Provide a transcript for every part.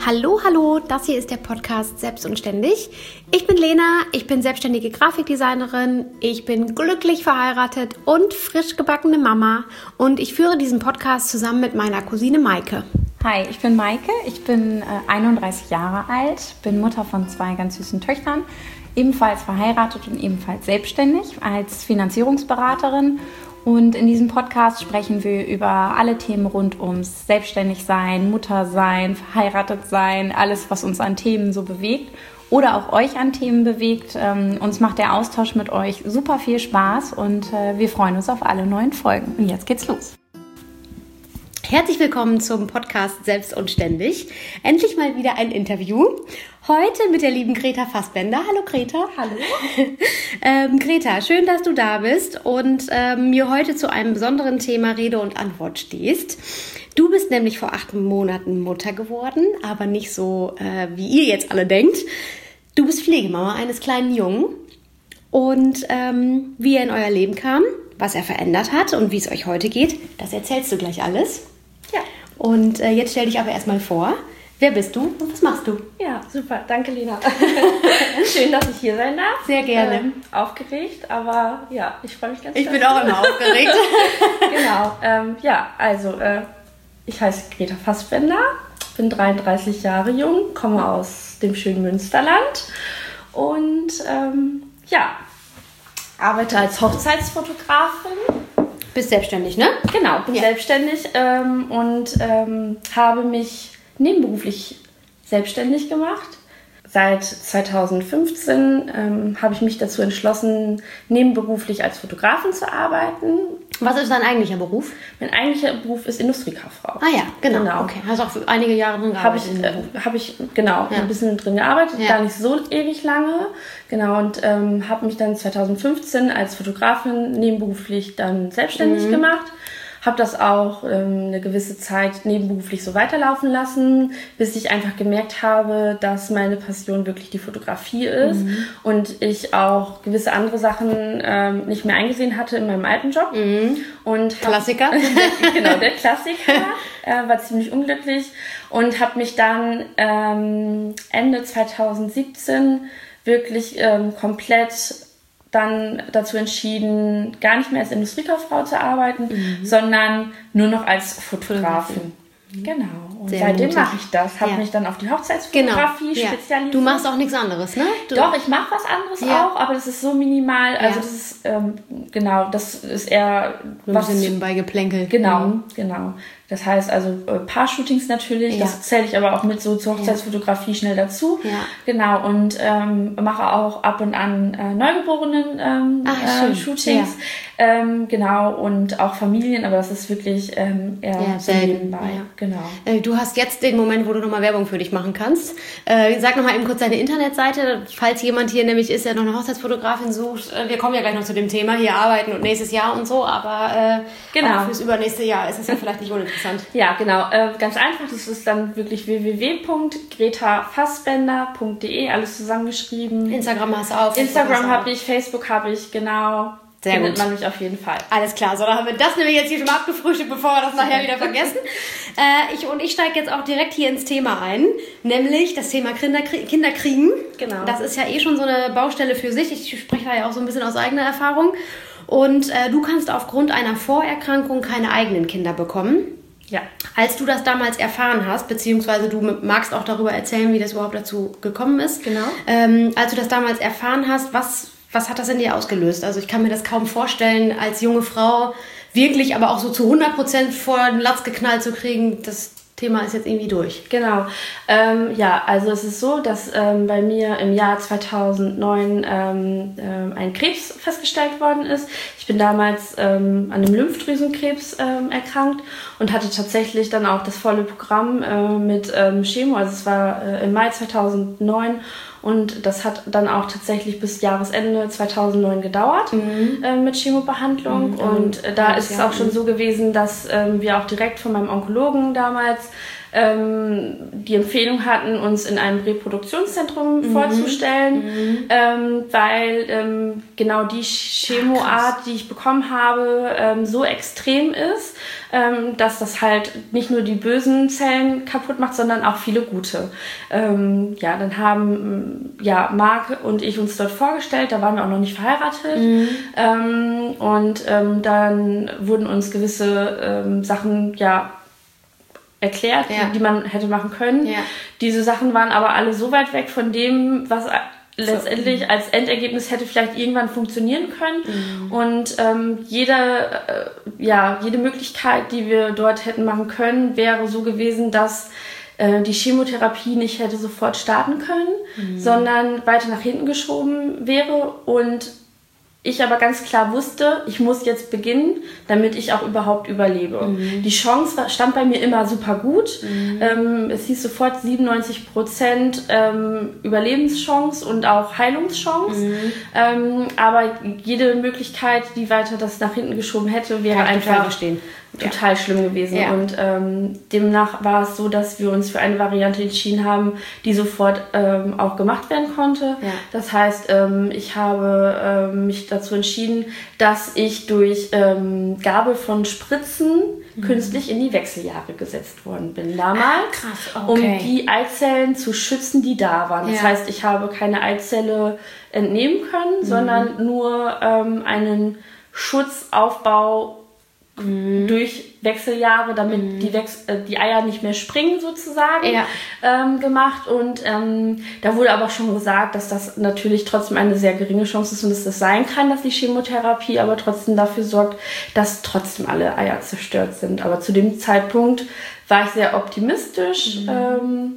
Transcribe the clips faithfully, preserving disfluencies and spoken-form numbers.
Hallo, hallo, das hier ist der Podcast Selbst und Ständig. Ich bin Lena, ich bin selbstständige Grafikdesignerin, ich bin glücklich verheiratet und frisch gebackene Mama und ich führe diesen Podcast zusammen mit meiner Cousine Maike. Hi, ich bin Maike, ich bin äh, einunddreißig Jahre alt, bin Mutter von zwei ganz süßen Töchtern, ebenfalls verheiratet und ebenfalls selbstständig als Finanzierungsberaterin. Und in diesem Podcast sprechen wir über alle Themen rund ums Selbstständigsein, Muttersein, verheiratet sein, alles, was uns an Themen so bewegt oder auch euch an Themen bewegt. Ähm, uns macht der Austausch mit euch super viel Spaß und äh, wir freuen uns auf alle neuen Folgen. Und jetzt geht's los. Herzlich willkommen zum Podcast Selbst und Ständig. Endlich mal wieder ein Interview. Heute mit der lieben Greta Fassbender. Hallo Greta. Hallo. ähm, Greta, schön, dass du da bist und ähm, mir heute zu einem besonderen Thema Rede und Antwort stehst. Du bist nämlich vor acht Monaten Mutter geworden, aber nicht so, äh, wie ihr jetzt alle denkt. Du bist Pflegemama eines kleinen Jungen und ähm, wie er in euer Leben kam, was er verändert hat und wie es euch heute geht, das erzählst du gleich alles. Ja. Und äh, jetzt stell dich aber erstmal vor. Wer bist du und was machst du? Ja, super. Danke, Lena. Schön, dass ich hier sein darf. Sehr gerne. Ähm, aufgeregt, aber ja, ich freue mich ganz Ich schön. bin auch immer aufgeregt. Genau. Ähm, ja, also äh, ich heiße Greta Fassbender, bin dreiunddreißig Jahre jung, komme aus dem schönen Münsterland und ähm, ja, arbeite als Hochzeitsfotografin. Bist selbstständig, ne? Genau, bin Ja. selbstständig ähm, und ähm, habe mich nebenberuflich selbstständig gemacht. Seit zweitausendfünfzehn ähm, habe ich mich dazu entschlossen, nebenberuflich als Fotografin zu arbeiten. Was ist dein eigentlicher Beruf? Mein eigentlicher Beruf ist Industriekauffrau. Ah ja, genau. Genau. Okay. Hast auch für einige Jahre drin Habe gearbeitet. ich, in dem Beruf. äh, hab ich genau Ja. ein bisschen drin gearbeitet, Ja. gar nicht so ewig lange. Genau, und ähm, habe mich dann zweitausendfünfzehn als Fotografin nebenberuflich dann selbstständig Mhm. gemacht. Habe das auch ähm, eine gewisse Zeit nebenberuflich so weiterlaufen lassen, bis ich einfach gemerkt habe, dass meine Passion wirklich die Fotografie ist Mhm. und ich auch gewisse andere Sachen ähm, nicht mehr eingesehen hatte in meinem alten Job. Mhm. Und hab, Klassiker. genau, der Klassiker. äh, war ziemlich unglücklich und habe mich dann ähm, Ende zweitausendsiebzehn wirklich ähm, komplett dann dazu entschieden, gar nicht mehr als Industriekauffrau zu arbeiten, Mhm. sondern nur noch als Fotografin. Genau. Und Sehr seitdem mutig. mache ich das. Habe Ja. mich dann auf die Hochzeitsfotografie Ja. spezialisiert. Du machst auch nichts anderes, ne? Du Doch, ich mache was anderes Ja. auch, aber das ist so minimal. Also Ja. das ist, ähm, genau, das ist eher ein was... bisschen nebenbei geplänkelt. Genau, Mhm. genau. Das heißt also äh, Paar-Shootings natürlich, Ja. das zähle ich aber auch mit so zur Hochzeitsfotografie schnell dazu. Ja. Genau, und ähm, mache auch ab und an äh, Neugeborenen ähm, Ah, schön. äh, Shootings. Ähm, genau, und auch Familien, aber das ist wirklich ähm, eher Ja, so selten, nebenbei. ja. Genau. Äh, Du hast jetzt den Moment, wo du nochmal Werbung für dich machen kannst. Äh, sag nochmal eben kurz deine Internetseite, falls jemand hier nämlich ist, der noch eine Hochzeitsfotografin sucht. Äh, wir kommen ja gleich noch zu dem Thema, hier arbeiten und nächstes Jahr und so, aber äh, Genau. auch fürs übernächste Jahr ist es ja vielleicht nicht uninteressant. Ja, genau. Äh, ganz einfach, das ist dann wirklich w w w punkt greta fassbender punkt d e, alles zusammengeschrieben. Instagram hast du auch. Instagram habe ich, Facebook habe ich, genau. Sehr Findet gut. man mich auf jeden Fall. Alles klar, so, dann haben wir das nämlich jetzt hier schon mal abgefrühstückt, bevor wir das nachher wieder vergessen. äh, ich, und ich steige jetzt auch direkt hier ins Thema ein, nämlich das Thema Kinderkrie- Kinderkriegen. Genau. Das ist ja eh schon so eine Baustelle für sich. Ich spreche da ja auch so ein bisschen aus eigener Erfahrung. Und äh, du kannst aufgrund einer Vorerkrankung keine eigenen Kinder bekommen. Ja. Als du das damals erfahren hast, beziehungsweise du magst auch darüber erzählen, wie das überhaupt dazu gekommen ist. Genau. Ähm, als du das damals erfahren hast, was, was hat das in dir ausgelöst? Also ich kann mir das kaum vorstellen, als junge Frau wirklich, aber auch so zu hundert Prozent vor den Latz geknallt zu kriegen, das Thema ist jetzt irgendwie durch. Genau. Ähm, ja, also es ist so, dass ähm, bei mir im Jahr zweitausendneun ähm, ähm, ein Krebs festgestellt worden ist. Ich bin damals ähm, an einem Lymphdrüsenkrebs ähm, erkrankt und hatte tatsächlich dann auch das volle Programm äh, mit ähm, Chemo. Also es war äh, im Mai zweitausendneun und das hat dann auch tatsächlich bis Jahresende zweitausendneun gedauert Mhm. äh, mit Chemobehandlung. Mhm. Und äh, da Ja, ist es ja. auch schon so gewesen, dass ähm, wir auch direkt von meinem Onkologen damals ähm, die Empfehlung hatten, uns in einem Reproduktionszentrum mhm. vorzustellen, mhm. Ähm, weil ähm, genau die Chemoart, die ich bekommen habe, ähm, so extrem ist, ähm, dass das halt nicht nur die bösen Zellen kaputt macht, sondern auch viele gute. Ähm, ja, dann haben ja Marc und ich uns dort vorgestellt, da waren wir auch noch nicht verheiratet. Mhm. Ähm, und ähm, dann wurden uns gewisse ähm, Sachen ja erklärt, ja. die, die man hätte machen können. Ja. Diese Sachen waren aber alle so weit weg von dem, was letztendlich so. als Endergebnis hätte vielleicht irgendwann funktionieren können. Mhm. Und ähm, jede, äh, ja, jede Möglichkeit, die wir dort hätten machen können, wäre so gewesen, dass äh, die Chemotherapie nicht hätte sofort starten können, mhm. sondern weiter nach hinten geschoben wäre und ich aber ganz klar wusste, ich muss jetzt beginnen, damit ich auch überhaupt überlebe. Mhm. Die Chance stand bei mir immer super gut. Mhm. Ähm, es hieß sofort siebenundneunzig Prozent ähm, Überlebenschance und auch Heilungschance. Mhm. Ähm, aber jede Möglichkeit, die weiter das nach hinten geschoben hätte, wäre Kann einfach verstehen. total ja. schlimm gewesen. Ja. Und ähm, demnach war es so, dass wir uns für eine Variante entschieden haben, die sofort ähm, auch gemacht werden konnte. Ja. Das heißt, ähm, ich habe ähm, mich dazu entschieden, dass ich durch ähm, Gabe von Spritzen mhm. künstlich in die Wechseljahre gesetzt worden bin damals, ah, krass. Okay. um die Eizellen zu schützen, die da waren. Das ja. heißt, ich habe keine Eizelle entnehmen können, mhm. sondern nur ähm, einen Schutzaufbau Mhm. durch Wechseljahre, damit mhm. die, Wechsel, äh, die Eier nicht mehr springen sozusagen, ja. ähm, gemacht. Und ähm, da wurde aber schon gesagt, dass das natürlich trotzdem eine sehr geringe Chance ist und dass das sein kann, dass die Chemotherapie aber trotzdem dafür sorgt, dass trotzdem alle Eier zerstört sind. Aber zu dem Zeitpunkt war ich sehr optimistisch. Mhm. Ähm,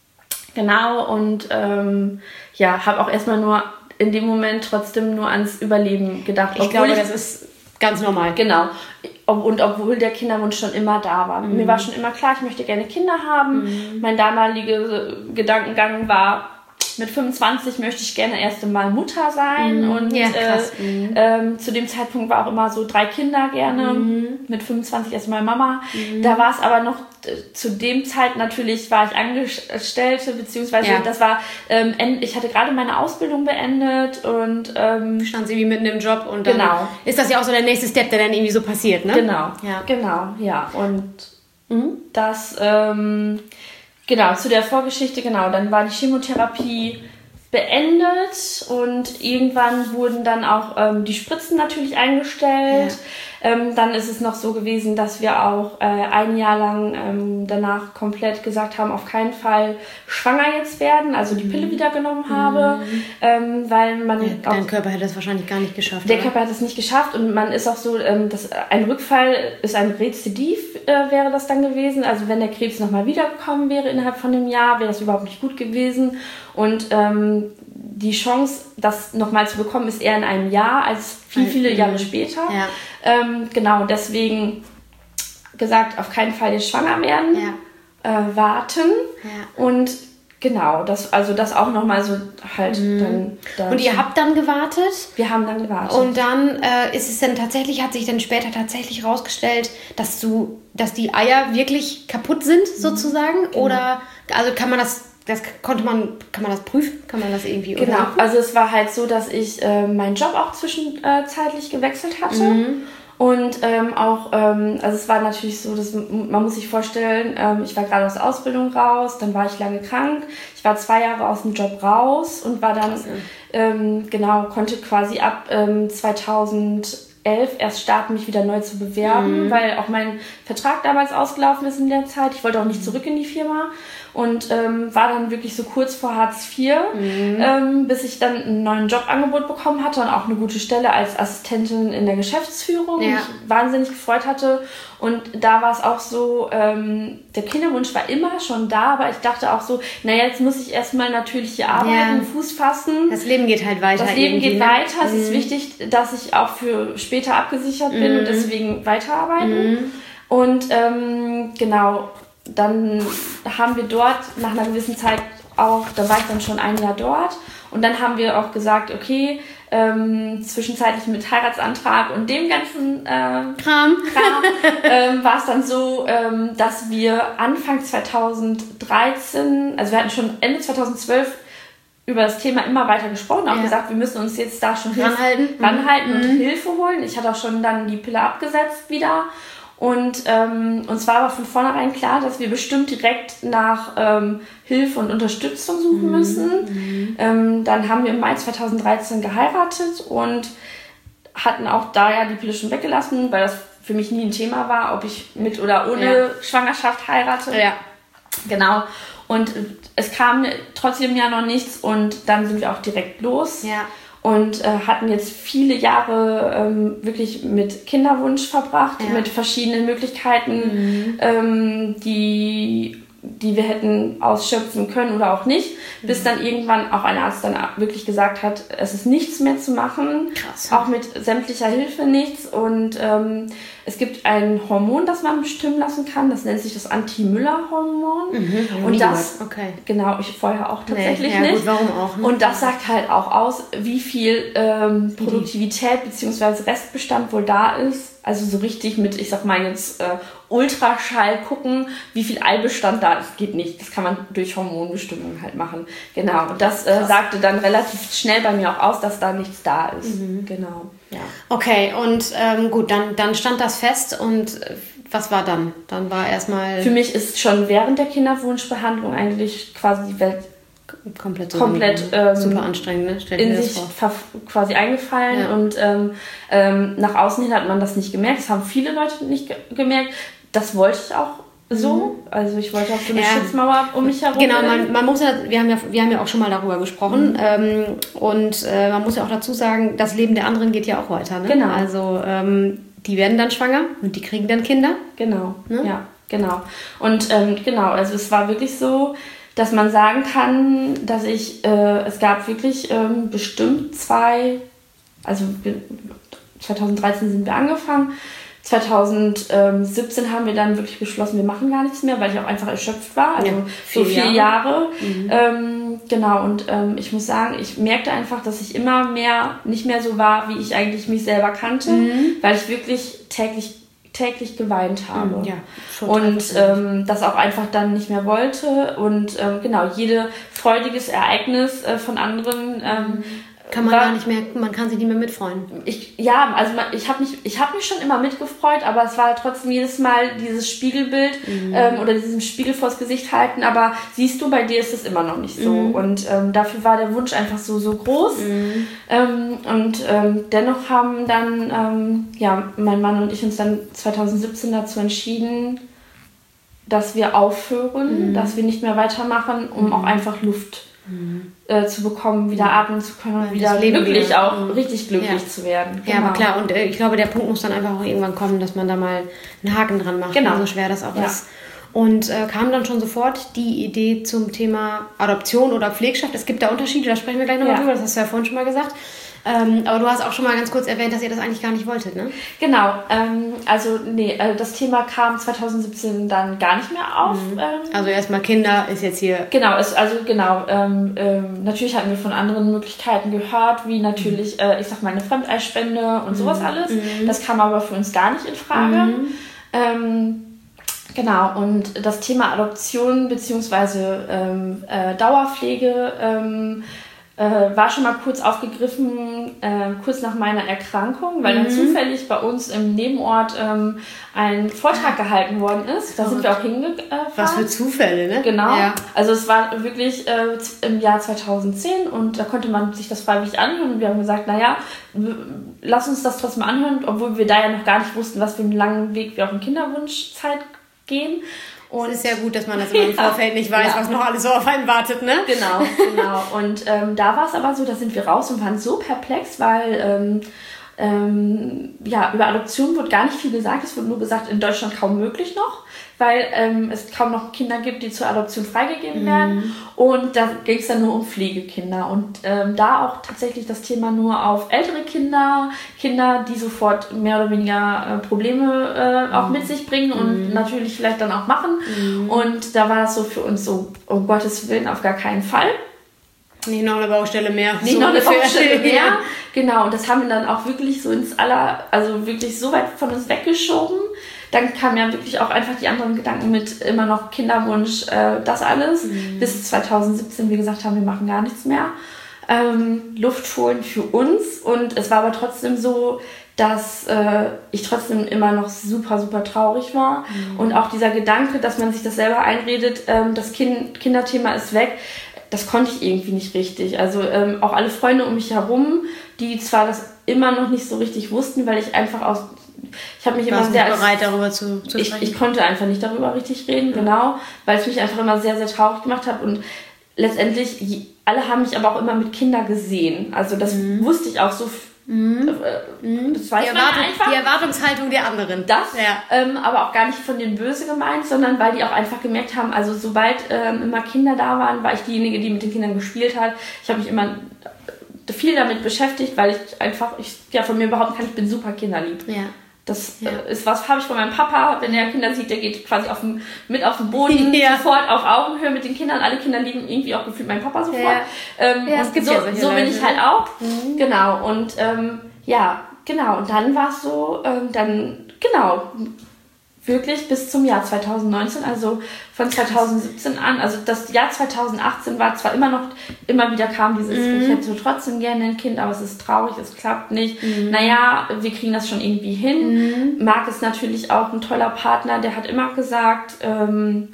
genau, und ähm, ja, habe auch erstmal nur in dem Moment trotzdem nur ans Überleben gedacht. Ich glaube, ich, das ist ganz normal. Genau. Und obwohl der Kinderwunsch schon immer da war. Mhm. Mir war schon immer klar, ich möchte gerne Kinder haben. Mhm. Mein damaliger Gedankengang war, mit fünfundzwanzig möchte ich gerne erst einmal Mutter sein. Mhm. Und ja, krass. Äh, mhm. ähm, zu dem Zeitpunkt war auch immer so drei Kinder gerne. Mhm. Mit fünfundzwanzig erstmal Mama. Mhm. Da war es aber noch, äh, zu dem Zeit natürlich war ich Angestellte, beziehungsweise ja. das war, ähm, ich hatte gerade meine Ausbildung beendet und ähm, stand sie wie mitten im Job und dann genau. ist das ja auch so der nächste Step, der dann irgendwie so passiert, ne? Genau, ja. genau, ja. Und mhm. das, ähm, genau, zu der Vorgeschichte, genau, dann war die Chemotherapie beendet und irgendwann wurden dann auch ähm, die Spritzen natürlich eingestellt. Ja. Ähm, dann ist es noch so gewesen, dass wir auch äh, ein Jahr lang ähm, danach komplett gesagt haben, auf keinen Fall schwanger jetzt werden, also die Pille wieder genommen habe, mhm. ähm, weil man... Ja, dein auch, Körper hätte das wahrscheinlich gar nicht geschafft. Der oder? Körper hat es nicht geschafft und man ist auch so, ähm, dass ein Rückfall ist ein Rezidiv, äh, wäre das dann gewesen. Also wenn der Krebs nochmal wiedergekommen wäre innerhalb von einem Jahr, wäre das überhaupt nicht gut gewesen. Und ähm, die Chance, das nochmal zu bekommen, ist eher in einem Jahr als viel, viele mhm. Jahre später. Ja. Ähm, genau, deswegen gesagt, auf keinen Fall jetzt schwanger werden, ja. äh, warten ja. und genau, das, also das auch nochmal so halt mhm. dann, dann... Und ihr habt dann gewartet? Wir haben dann gewartet. Und dann äh, ist es dann tatsächlich, hat sich dann später tatsächlich rausgestellt, dass du, dass die Eier wirklich kaputt sind, sozusagen? Genau. Oder, also kann man das... Das konnte man, kann man das prüfen? Kann man das irgendwie Genau, überprüfen? Also es war halt so, dass ich äh, meinen Job auch zwischenzeitlich gewechselt hatte. Mhm. Und ähm, auch, ähm, also es war natürlich so, dass man muss sich vorstellen, ähm, ich war gerade aus der Ausbildung raus, dann war ich lange krank. Ich war zwei Jahre aus dem Job raus und war dann, ähm, genau, konnte quasi ab ähm, zweitausendelf erst starten, mich wieder neu zu bewerben, mhm. weil auch mein Vertrag damals ausgelaufen ist in der Zeit. Ich wollte auch nicht zurück in die Firma. Und ähm, war dann wirklich so kurz vor Hartz vier, mhm. ähm, bis ich dann einen neuen Jobangebot bekommen hatte und auch eine gute Stelle als Assistentin in der Geschäftsführung, ja. mich wahnsinnig gefreut hatte. Und da war es auch so, ähm, der Kinderwunsch war immer schon da, aber ich dachte auch so, naja, jetzt muss ich erstmal natürlich hier arbeiten, ja. Fuß fassen. Das Leben geht halt weiter. Das Leben geht ne? weiter. Es mhm. ist wichtig, dass ich auch für später abgesichert bin mhm. und deswegen weiterarbeiten. Mhm. Und ähm, genau, dann haben wir dort nach einer gewissen Zeit auch, da war ich dann schon ein Jahr dort und dann haben wir auch gesagt, okay, ähm, zwischenzeitlich mit Heiratsantrag und dem ganzen äh, Kram, Kram ähm, war es dann so, ähm, dass wir Anfang zweitausenddreizehn, also wir hatten schon Ende zweitausendzwölf über das Thema immer weiter gesprochen, auch ja. gesagt, wir müssen uns jetzt da schon ranhalten, ranhalten mhm. und Hilfe holen. Ich hatte auch schon dann die Pille abgesetzt wieder. Und ähm, uns war aber von vornherein klar, dass wir bestimmt direkt nach ähm, Hilfe und Unterstützung suchen müssen. Mhm. Ähm, dann haben wir im Mai zweitausenddreizehn geheiratet und hatten auch da ja die Pille schon weggelassen, weil das für mich nie ein Thema war, ob ich mit oder ohne ja. Schwangerschaft heirate. Ja. Genau. Und es kam trotzdem ja noch nichts und dann sind wir auch direkt los. Ja. Und äh, hatten jetzt viele Jahre ähm, wirklich mit Kinderwunsch verbracht, ja. mit verschiedenen Möglichkeiten, mhm. ähm, die, die wir hätten ausschöpfen können oder auch nicht, mhm. bis dann irgendwann auch ein Arzt dann wirklich gesagt hat, es ist nichts mehr zu machen, Krass. Auch mit sämtlicher Hilfe nichts. Und ähm, es gibt ein Hormon, das man bestimmen lassen kann, das nennt sich das Anti-Müller-Hormon. Mhm. Und das, okay. genau, ich vorher auch tatsächlich nee, ja, nicht. Gut, warum auch? Ne? Und das sagt halt auch aus, wie viel ähm, Produktivität bzw. Restbestand wohl da ist. Also so richtig mit, ich sag mal jetzt, äh, Ultraschall gucken, wie viel Eibestand da ist. Geht nicht. Das kann man durch Hormonbestimmung halt machen. Genau. Und das äh, sagte dann relativ schnell bei mir auch aus, dass da nichts da ist. Mhm. Genau. Ja. Okay, und ähm, gut, dann, dann stand das fest und äh, was war dann? Dann war erstmal... Für mich ist schon während der Kinderwunschbehandlung eigentlich quasi die Welt komplett, komplett ähm, super anstrengend, ne? Stell in sich quasi eingefallen ja. und ähm, ähm, nach außen hin hat man das nicht gemerkt. Das haben viele Leute nicht ge- gemerkt. Das wollte ich auch so. Mhm. Also ich wollte auch so eine ja. Schutzmauer um mich herum. Genau, man, man muss ja, wir haben ja, wir haben ja auch schon mal darüber gesprochen mhm. ähm, und äh, man muss ja auch dazu sagen, das Leben der anderen geht ja auch weiter. Ne? Genau. Also ähm, die werden dann schwanger und die kriegen dann Kinder. Genau, ne? Ja, genau. Und ähm, genau, also es war wirklich so, dass man sagen kann, dass ich, äh, es gab wirklich ähm, bestimmt zwei, also zweitausenddreizehn sind wir angefangen, zweitausendsiebzehn haben wir dann wirklich beschlossen, wir machen gar nichts mehr, weil ich auch einfach erschöpft war, also ja, so vier Jahre. Jahre. Mhm. Ähm, genau, und ähm, ich muss sagen, ich merkte einfach, dass ich immer mehr, nicht mehr so war, wie ich eigentlich mich selber kannte, mhm. weil ich wirklich täglich täglich geweint habe ja, und ähm, das auch einfach dann nicht mehr wollte und ähm, genau, jede freudiges Ereignis äh, von anderen ähm, kann man war, gar nicht mehr, man kann sich nicht mehr mitfreuen. Ich, ja, also ich habe mich, ich hab mich schon immer mitgefreut, aber es war trotzdem jedes Mal dieses Spiegelbild mhm. ähm, oder diesen Spiegel vors Gesicht halten, aber siehst du, bei dir ist es immer noch nicht so mhm. und ähm, dafür war der Wunsch einfach so, so groß mhm. ähm, und ähm, dennoch haben dann ähm, ja, mein Mann und ich uns dann zweitausendsiebzehn dazu entschieden, dass wir aufhören, mhm. dass wir nicht mehr weitermachen, um mhm. auch einfach Luft Mhm. Äh, zu bekommen, wieder atmen zu können und ja, wieder glücklich wieder. auch, mhm. richtig glücklich ja. zu werden. Genau. Ja, aber klar, und äh, ich glaube, der Punkt muss dann einfach auch irgendwann kommen, dass man da mal einen Haken dran macht, genau. so schwer das auch ja. ist. Und äh, kam dann schon sofort die Idee zum Thema Adoption oder Pflegschaft. Es gibt da Unterschiede, da sprechen wir gleich nochmal ja. drüber, das hast du ja vorhin schon mal gesagt. Ähm, aber du hast auch schon mal ganz kurz erwähnt, dass ihr das eigentlich gar nicht wolltet, ne? Genau, ähm, also nee, äh, das Thema kam zweitausendsiebzehn dann gar nicht mehr auf. Mhm. Ähm, also erstmal Kinder ist jetzt hier... Genau, es, also genau, ähm, ähm, natürlich hatten wir von anderen Möglichkeiten gehört, wie natürlich, mhm. äh, ich sag mal, eine Fremdeisspende und sowas mhm. alles. Mhm. Das kam aber für uns gar nicht in Frage. Mhm. Ähm, Genau, und das Thema Adoption bzw. Ähm, äh, Dauerpflege ähm, äh, war schon mal kurz aufgegriffen, äh, kurz nach meiner Erkrankung, weil mhm. dann zufällig bei uns im Nebenort ähm, ein Vortrag gehalten worden ist. Da sind wir auch hingefahren. Was für Zufälle, ne? Genau. Ja. Also es war wirklich äh, im Jahr zweitausendzehn und da konnte man sich das freiwillig anhören und wir haben gesagt, naja, lass uns das trotzdem anhören, obwohl wir da ja noch gar nicht wussten, was für einen langen Weg wir auch in Kinderwunschzeit gehen. Und es ist ja gut, dass man das immer im Vorfeld nicht weiß, ja. was noch alles so auf einen wartet, ne? Genau, genau. Und ähm, da war es aber so, da sind wir raus und waren so perplex, weil ähm, ähm, ja, über Adoption wurde gar nicht viel gesagt. Es wurde nur gesagt, in Deutschland kaum möglich noch, weil ähm, es kaum noch Kinder gibt, die zur Adoption freigegeben werden. Mhm. Und da ging es dann nur um Pflegekinder. Und ähm, da auch tatsächlich das Thema nur auf ältere Kinder, Kinder, die sofort mehr oder weniger äh, Probleme äh, auch mhm. mit sich bringen und mhm. natürlich vielleicht dann auch machen. Mhm. Und da war es so für uns so, um Gottes Willen, auf gar keinen Fall. Nicht noch eine Baustelle mehr. Nicht so noch eine Baustelle mehr. Ja. Genau, und das haben wir dann auch wirklich so ins aller, also wirklich so weit von uns weggeschoben. Dann kamen ja wirklich auch einfach die anderen Gedanken mit immer noch Kinderwunsch, äh, das alles. Mhm. Bis zwanzig siebzehn wir gesagt haben, wir machen gar nichts mehr. Ähm, Luft holen für uns. Und es war aber trotzdem so, dass äh, ich trotzdem immer noch super, super traurig war. Mhm. Und auch dieser Gedanke, dass man sich das selber einredet, ähm, das kind, Kinderthema ist weg, das konnte ich irgendwie nicht richtig. Also ähm, auch alle Freunde um mich herum, die zwar das immer noch nicht so richtig wussten, weil ich einfach aus... Ich habe mich immer sehr... Nicht bereit, darüber zu, zu ich, ich konnte einfach nicht darüber richtig reden, ja. genau, weil es mich einfach immer sehr, sehr traurig gemacht hat. Und letztendlich, alle haben mich aber auch immer mit Kindern gesehen. Also das mhm. wusste ich auch so... Mhm. Äh, das weiß die, Erwartung, die Erwartungshaltung der anderen. Das, ja. ähm, aber auch gar nicht von denen böse gemeint, sondern weil die auch einfach gemerkt haben, also sobald ähm, immer Kinder da waren, war ich diejenige, die mit den Kindern gespielt hat. Ich habe mich immer viel damit beschäftigt, weil ich einfach, ich ja von mir behaupten kann, ich bin super kinderlieb. Ja. Das ja. ist was, habe ich von meinem Papa, wenn er Kinder sieht, der geht quasi auf dem, mit auf den Boden, ja. sofort auf Augenhöhe mit den Kindern. Alle Kinder lieben irgendwie auch gefühlt meinen Papa sofort. Ja. Ähm, ja, es gibt so, ja so bin ich halt auch. Mhm. Genau, und ähm, ja, genau. Und dann war es so, ähm, dann, genau, wirklich bis zum Jahr zwanzig neunzehn, also von zwanzig siebzehn an, also das Jahr zwanzig achtzehn war zwar immer noch, immer wieder kam dieses, mhm. ich hätte trotzdem gerne ein Kind, aber es ist traurig, es klappt nicht. Mhm. Naja, wir kriegen das schon irgendwie hin. Mhm. Marc ist natürlich auch ein toller Partner, der hat immer gesagt, ähm,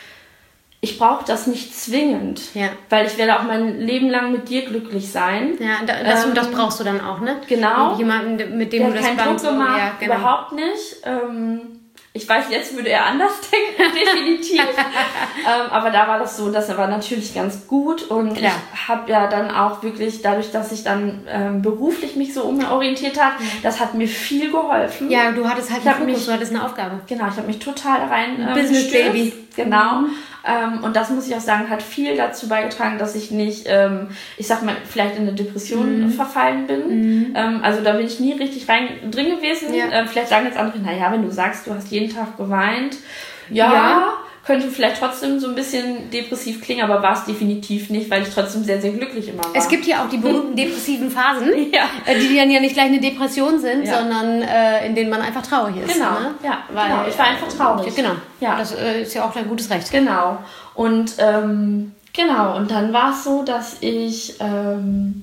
ich brauche das nicht zwingend, ja. weil ich werde auch mein Leben lang mit dir glücklich sein. Ja, das, ähm, das brauchst du dann auch, ne? Genau. Jemanden, mit dem der du das keinen Druck so, gemacht, ja, genau. überhaupt nicht. Ähm, Ich weiß, jetzt würde er anders denken, definitiv. ähm, aber da war das so, das war natürlich ganz gut. Und Klar. ich habe ja dann auch wirklich, dadurch, dass ich dann ähm, beruflich mich so umorientiert habe, mhm. das hat mir viel geholfen. Ja, du hattest halt ich einen Fokus, mich, du hattest eine Aufgabe. Genau, ich habe mich total rein ähm, Business gestürzt. Baby. Genau. Mhm. Ähm, und das muss ich auch sagen, hat viel dazu beigetragen, dass ich nicht, ähm, ich sag mal, vielleicht in eine Depression mhm. verfallen bin. Mhm. Ähm, also da bin ich nie richtig rein drin gewesen. Ja. Ähm, vielleicht sagen jetzt andere, naja, wenn du sagst, du hast jeden Tag geweint, ja, ja, könnte vielleicht trotzdem so ein bisschen depressiv klingen, aber war es definitiv nicht, weil ich trotzdem sehr, sehr glücklich immer war. Es gibt ja auch die berühmten depressiven Phasen, ja. die dann ja nicht gleich eine Depression sind, ja. sondern äh, in denen man einfach traurig ist. Genau, ne? ja, weil, genau. ich war einfach traurig. Genau, ja. das äh, ist ja auch dein gutes Recht. Genau, und ähm, genau, und dann war es so, dass ich... Ähm,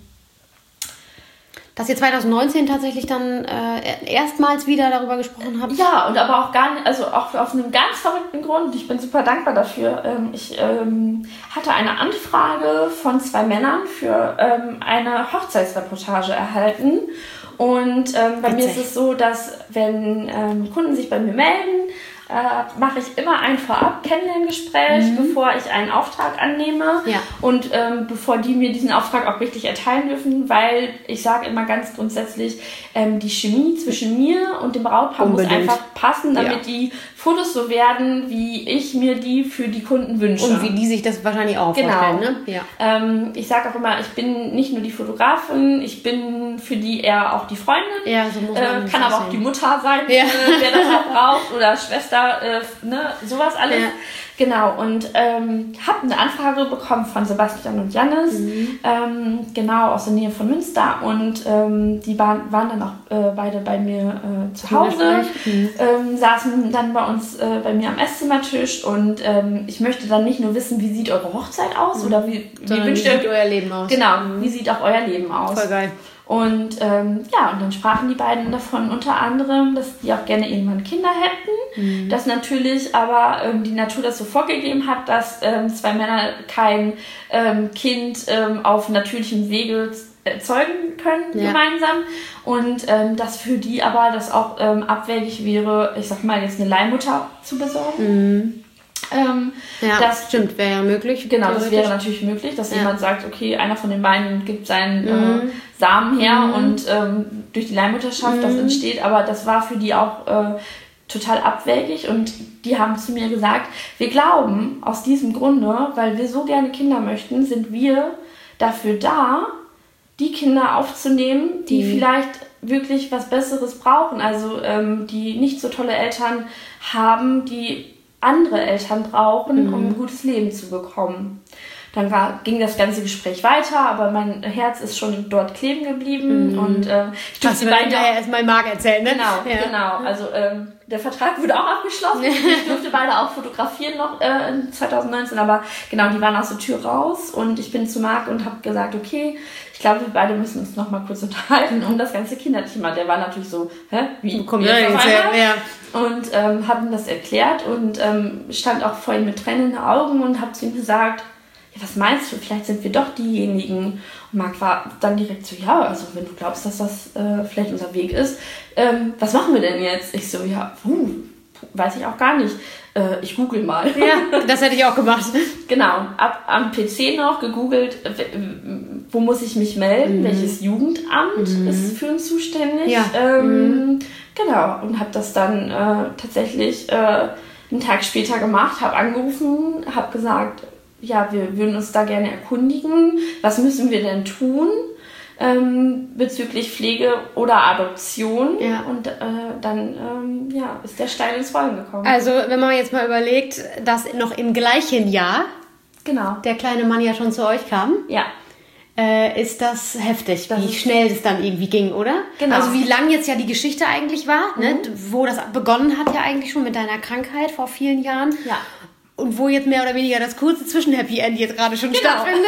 Dass ihr zwanzig neunzehn tatsächlich dann äh, erstmals wieder darüber gesprochen habt? Ja, und aber auch gar nicht, also auch auf einem ganz verrückten Grund. Ich bin super dankbar dafür. Ähm, ich ähm, hatte eine Anfrage von zwei Männern für ähm, eine Hochzeitsreportage erhalten. Und ähm, bei Witzig. mir ist es so, dass wenn ähm, Kunden sich bei mir melden, äh, mache ich immer ein Vorab-Kennenlerngespräch, mhm. bevor ich einen Auftrag annehme ja. und ähm, bevor die mir diesen Auftrag auch richtig erteilen dürfen, weil ich sage immer ganz grundsätzlich, ähm, die Chemie zwischen mir und dem Brautpaar Unbedingt. muss einfach passen, damit ja. die Fotos so werden, wie ich mir die für die Kunden wünsche. Und wie die sich das wahrscheinlich auch genau. vorstellen. Ne? Ja. Ähm, ich sage auch immer, ich bin nicht nur die Fotografin, ich bin für die eher auch die Freundin, ja, so muss man äh, kann aber auch die Mutter sein, ja. äh, wer das auch braucht, oder Schwester, Äh, ne, sowas alles. Ja. Genau, und ähm, habe eine Anfrage bekommen von Sebastian und Jannis, mhm. ähm, genau aus der Nähe von Münster, und ähm, die waren, waren dann auch äh, beide bei mir äh, zu Hause, mhm. ähm, saßen dann bei uns äh, bei mir am Esszimmertisch, und ähm, ich möchte dann nicht nur wissen, wie sieht eure Hochzeit aus, mhm. oder wie, wie wünscht ihr sieht euer Leben aus. Genau, mhm. wie sieht auch euer Leben aus. Voll geil. Und ähm, ja, und dann sprachen die beiden davon unter anderem, dass die auch gerne irgendwann Kinder hätten. Mhm. Dass natürlich aber ähm, die Natur das so vorgegeben hat, dass ähm, zwei Männer kein ähm, Kind ähm, auf natürlichem Wege erzeugen können ja. gemeinsam. Und ähm, dass für die aber das auch ähm, abwegig wäre, ich sag mal, jetzt eine Leihmutter zu besorgen. Mhm. Ähm, ja, das stimmt, wäre ja möglich. Genau, das wäre natürlich möglich, dass ja. jemand sagt, okay, einer von den beiden gibt seinen mhm. äh, Samen her mhm. und ähm, durch die Leihmutterschaft mhm. das entsteht, aber das war für die auch äh, total abwegig und die haben zu mir gesagt, wir glauben aus diesem Grunde, weil wir so gerne Kinder möchten, sind wir dafür da, die Kinder aufzunehmen, die mhm. vielleicht wirklich was Besseres brauchen, also ähm, die nicht so tolle Eltern haben, die andere Eltern brauchen, mhm. um ein gutes Leben zu bekommen. Dann war, ging das ganze Gespräch weiter, aber mein Herz ist schon dort kleben geblieben. Mhm. Und äh, ich durfte die beiden ja erstmal Marc erzählen, ne? Genau, ja. genau. Also ähm, der Vertrag wurde auch abgeschlossen. Ich durfte beide auch fotografieren noch äh, in zwanzig neunzehn, aber genau, die waren aus der Tür raus und ich bin zu Marc und habe gesagt, okay, ich glaube, wir beide müssen uns noch mal kurz unterhalten um das ganze Kinderthema. Der war natürlich so, hä, wie? Wo kommt der jetzt auf einmal? Ja. Und ähm, habe ihm das erklärt und ähm, stand auch vor ihm mit Tränen in den Augen und habe zu ihm gesagt, ja, was meinst du, vielleicht sind wir doch diejenigen. Und Marc war dann direkt so, ja, also wenn du glaubst, dass das äh, vielleicht unser Weg ist, ähm, was machen wir denn jetzt? Ich so, ja, puh, weiß ich auch gar nicht. Äh, ich google mal. Ja, das hätte ich auch gemacht. Genau, ab, am P C noch gegoogelt, wo muss ich mich melden, mhm. welches Jugendamt mhm. ist für uns zuständig. Ja. Ähm, mhm. Genau, und habe das dann äh, tatsächlich äh, einen Tag später gemacht, habe angerufen, habe gesagt, ja, wir würden uns da gerne erkundigen, was müssen wir denn tun ähm, bezüglich Pflege oder Adoption. Ja. Und äh, dann ähm, ja, ist der Stein ins Rollen gekommen. Also wenn man jetzt mal überlegt, dass noch im gleichen Jahr genau. der kleine Mann ja schon zu euch kam, ja. äh, ist das heftig, das wie ist schnell das dann irgendwie ging, oder? Genau. Also wie lang jetzt ja die Geschichte eigentlich war, mhm. ne? Wo das begonnen hat ja eigentlich schon mit deiner Krankheit vor vielen Jahren. Ja. Und wo jetzt mehr oder weniger das kurze Zwischen-Happy End jetzt gerade schon genau. stattfindet.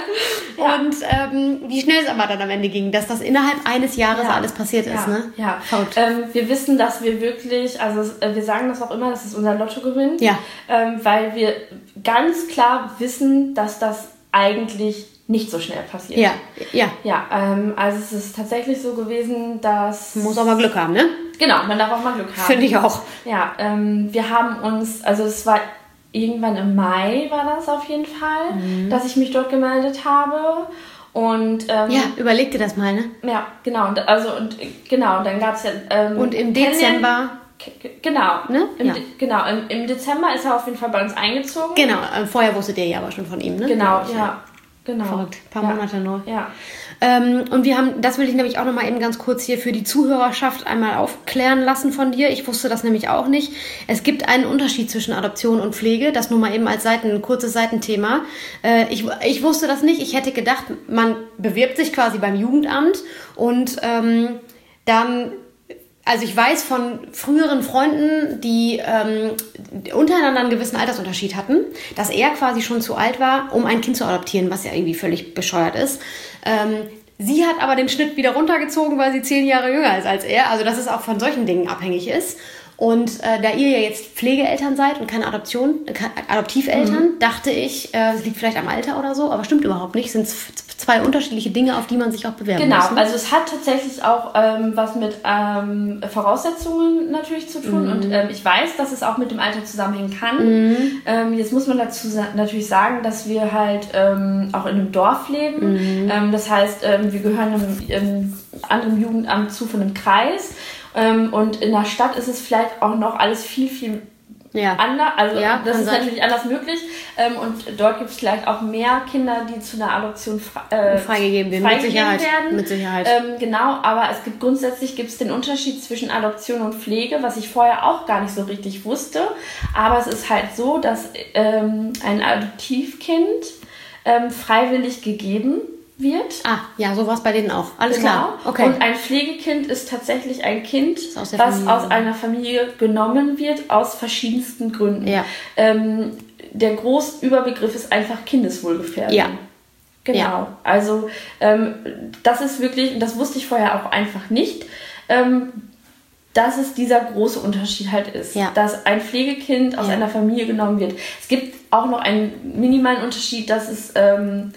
Ne? ja. Und ähm, wie schnell es aber dann am Ende ging, dass das innerhalb eines Jahres ja. alles passiert ja. ist. Ne? Ja, ähm, wir wissen, dass wir wirklich, also äh, wir sagen das auch immer, das ist unser Lottogewinn, ja. ähm, weil wir ganz klar wissen, dass das eigentlich nicht so schnell passiert. Ja, ja. Ja, ähm, also es ist tatsächlich so gewesen, dass... Man muss auch mal Glück haben, ne? Genau, man darf auch mal Glück haben. Finde ich auch. Ja, ähm, wir haben uns, also es war... Irgendwann im Mai war das auf jeden Fall, mhm. dass ich mich dort gemeldet habe. Und, ähm, ja, überleg dir das mal, ne? Ja, genau. Und, also, und, genau, dann gab es ja... Ähm, und im Dezember... Genau, ne? Im ja. De- genau. Im, Im Dezember ist er auf jeden Fall bei uns eingezogen. Genau, vorher wusstet ihr ja aber schon von ihm, ne? Genau, ja. ja. Genau. Verrückt, ein paar ja. Monate nur. Ja. Ähm, und wir haben, das will ich nämlich auch nochmal eben ganz kurz hier für die Zuhörerschaft einmal aufklären lassen von dir. Ich wusste das nämlich auch nicht. Es gibt einen Unterschied zwischen Adoption und Pflege. Das nur mal eben als Seiten, ein kurzes Seitenthema. Äh, ich, ich wusste das nicht. Ich hätte gedacht, man bewirbt sich quasi beim Jugendamt und ähm, dann... Also ich weiß von früheren Freunden, die ähm, untereinander einen gewissen Altersunterschied hatten, dass er quasi schon zu alt war, um ein Kind zu adoptieren, was ja irgendwie völlig bescheuert ist. Ähm, sie hat aber den Schnitt wieder runtergezogen, weil sie zehn Jahre jünger ist als er. Also dass es auch von solchen Dingen abhängig ist. Und äh, da ihr ja jetzt Pflegeeltern seid und keine Adoption, keine Adoptiveltern, mhm. dachte ich, äh, es liegt vielleicht am Alter oder so, aber stimmt überhaupt nicht. Es sind zwei unterschiedliche Dinge, auf die man sich auch bewerben genau. muss. Genau, also es hat tatsächlich auch ähm, was mit ähm, Voraussetzungen natürlich zu tun. Mhm. Und ähm, ich weiß, dass es auch mit dem Alter zusammenhängen kann. Mhm. Ähm, jetzt muss man dazu sa- natürlich sagen, dass wir halt ähm, auch in einem Dorf leben. Mhm. Ähm, das heißt, ähm, wir gehören einem, einem anderen Jugendamt zu von einem Kreis. Ähm, und in der Stadt ist es vielleicht auch noch alles viel, viel ja. anders. Also ja, das ist sein. natürlich anders möglich. Ähm, und dort gibt es vielleicht auch mehr Kinder, die zu einer Adoption fre- äh, freigegeben werden. Freigegeben mit Sicherheit. werden. Mit Sicherheit. Ähm, genau, aber es gibt grundsätzlich gibt es den Unterschied zwischen Adoption und Pflege, was ich vorher auch gar nicht so richtig wusste. Aber es ist halt so, dass ähm, ein Adoptivkind ähm, freiwillig gegeben wird. Ah, ja, so war es bei denen auch. Alles genau. klar. Okay. Und ein Pflegekind ist tatsächlich ein Kind, aus was Familie. aus einer Familie genommen wird, aus verschiedensten Gründen. Ja. Ähm, der Großüberbegriff ist einfach Kindeswohlgefährdung. Ja. Genau. Ja. Also ähm, das ist wirklich, das wusste ich vorher auch einfach nicht, ähm, dass es dieser große Unterschied halt ist. Ja. Dass ein Pflegekind aus ja. einer Familie genommen wird. Es gibt auch noch einen minimalen Unterschied, dass es... Ähm,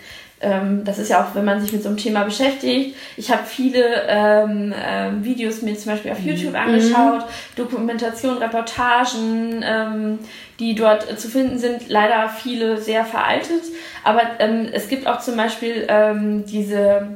ähm, das ist ja auch, wenn man sich mit so einem Thema beschäftigt. Ich habe viele ähm, äh, Videos mir zum Beispiel auf YouTube angeschaut, mhm. Dokumentation, Reportagen, ähm, die dort äh, zu finden sind. Leider viele sehr veraltet. Aber ähm, es gibt auch zum Beispiel ähm, diese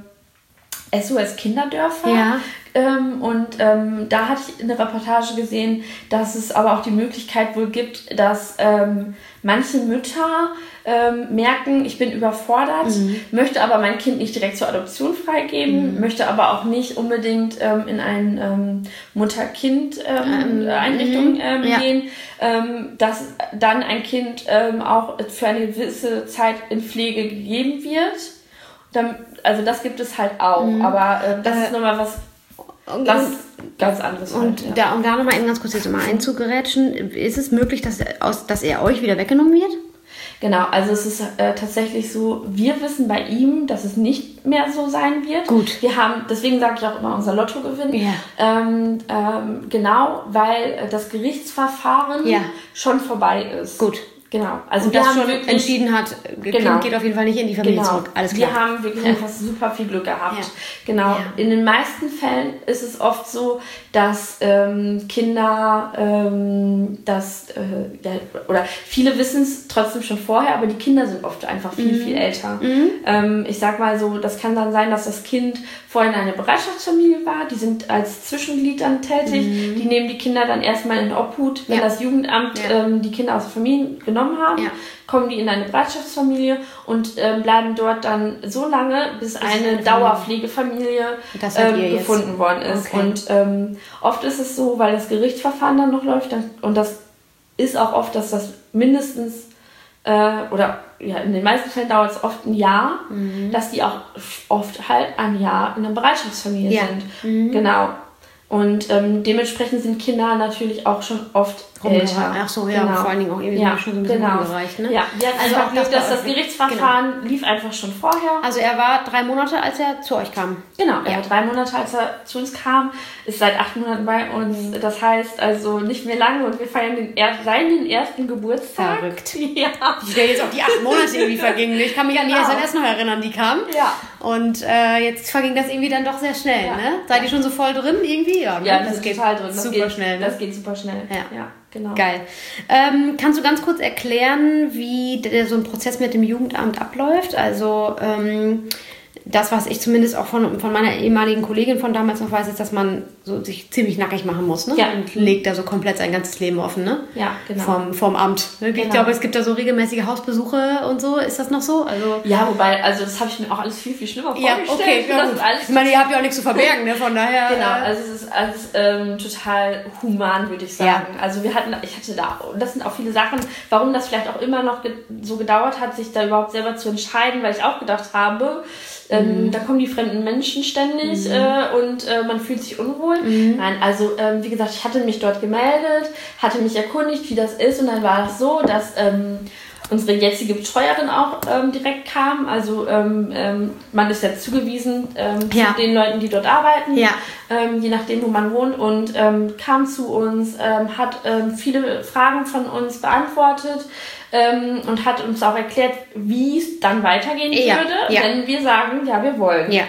S O S Kinderdörfer. Ja. Ähm, und ähm, da hatte ich eine Reportage gesehen, dass es aber auch die Möglichkeit wohl gibt, dass ähm, manche Mütter ähm, merken, ich bin überfordert, mhm. möchte aber mein Kind nicht direkt zur Adoption freigeben, mhm. möchte aber auch nicht unbedingt ähm, in eine ähm, Mutter-Kind-Einrichtung ähm, ähm, ja. gehen, ähm, dass dann ein Kind ähm, auch für eine gewisse Zeit in Pflege gegeben wird. Dann, also das gibt es halt auch, mhm. aber äh, das äh, ist nochmal was ganz, ganz anderes. Und halt, ja. da, um da nochmal eben ganz kurz jetzt mal einzugerätschen, ist es möglich, dass, aus, dass er euch wieder weggenommen wird? Genau, also es ist äh, tatsächlich so, wir wissen bei ihm, dass es nicht mehr so sein wird. Gut. Wir haben, deswegen sage ich auch immer, unser Lottogewinn. Ja. Ähm, ähm, genau, weil das Gerichtsverfahren ja. schon vorbei ist. Gut. Genau. Also und wir das haben schon wirklich, entschieden hat, genau. Kind geht auf jeden Fall nicht in die Familie genau. zurück. Alles klar. Wir haben wirklich ja. einfach super viel Glück gehabt. Ja. Genau. Ja. In den meisten Fällen ist es oft so, dass ähm, Kinder, ähm, dass, äh, ja, oder viele wissen es trotzdem schon vorher, aber die Kinder sind oft einfach viel, mhm. viel älter. Mhm. Ähm, ich sag mal so, das kann dann sein, dass das Kind vorhin eine Bereitschaftsfamilie war, die sind als Zwischenglied dann tätig, mhm. die nehmen die Kinder dann erstmal in Obhut, wenn ja. das Jugendamt ja. ähm, die Kinder aus der Familie genommen haben. Ja. Kommen die in eine Bereitschaftsfamilie und ähm, bleiben dort dann so lange, bis das eine Dauerpflegefamilie ähm, gefunden jetzt. worden ist. Okay. Und ähm, oft ist es so, weil das Gerichtsverfahren dann noch läuft, dann, und das ist auch oft, dass das mindestens äh, oder ja, in den meisten Fällen dauert es oft ein Jahr, mhm. dass die auch oft halt ein Jahr in einer Bereitschaftsfamilie ja. sind. Mhm. Genau. Und ähm, dementsprechend sind Kinder natürlich auch schon oft älter. Ach so, ja, genau. Vor allen Dingen auch irgendwie ja, schon so ein bisschen genau. umgereicht. Ne? Ja, wir hatten also einfach Glück, das, dass das Gerichtsverfahren genau. lief einfach schon vorher. Also er war drei Monate, als er zu euch kam? Genau, er ja. war drei Monate, als er zu uns kam, ist seit acht Monaten bei uns. Mhm. Das heißt also nicht mehr lange und wir feiern den er- seinen ersten Geburtstag. Verrückt. Ja. Ich will jetzt auch die acht Monate irgendwie vergingen. Ich kann mich genau. an die S M S noch erinnern, die kam. Ja. Und äh, jetzt verging das irgendwie dann doch sehr schnell. Ja. Ne? Seid ihr schon so voll drin irgendwie? Ja, ja das, das geht total drin. Das super geht, schnell. Ne? Das geht super schnell. Ja, ja genau. Geil. Ähm, kannst du ganz kurz erklären, wie der, so ein Prozess mit dem Jugendamt abläuft? Also ähm, das, was ich zumindest auch von, von meiner ehemaligen Kollegin von damals noch weiß, ist, dass man so sich ziemlich nackig machen muss. Ne? Ja. Und legt da so komplett sein ganzes Leben offen. Ne? Ja, genau. Vom, vom Amt. Ne? Ich genau. glaube, es gibt da so regelmäßige Hausbesuche und so. Ist das noch so? Also ja, wobei, also das habe ich mir auch alles viel, viel schlimmer ja, vorgestellt. Okay, ja, das ist alles ich meine, ihr habt ja auch nichts zu verbergen, ne? Von daher. Genau, also es ist alles ähm, total human, würde ich sagen. Ja. Also wir hatten, ich hatte da, und das sind auch viele Sachen, warum das vielleicht auch immer noch ge- so gedauert hat, sich da überhaupt selber zu entscheiden, weil ich auch gedacht habe, Ähm, mhm. da kommen die fremden Menschen ständig mhm. äh, und äh, man fühlt sich unwohl. Mhm. Nein, also ähm, wie gesagt, ich hatte mich dort gemeldet, hatte mich erkundigt, wie das ist und dann war es so, dass ähm, unsere jetzige Betreuerin auch ähm, direkt kam. Also ähm, ähm, man ist ja zugewiesen ähm, ja. zu den Leuten, die dort arbeiten, ja. ähm, je nachdem, wo man wohnt und ähm, kam zu uns, ähm, hat ähm, viele Fragen von uns beantwortet. Ähm, und hat uns auch erklärt, wie es dann weitergehen ja, würde, ja. wenn wir sagen, ja, wir wollen. Ja.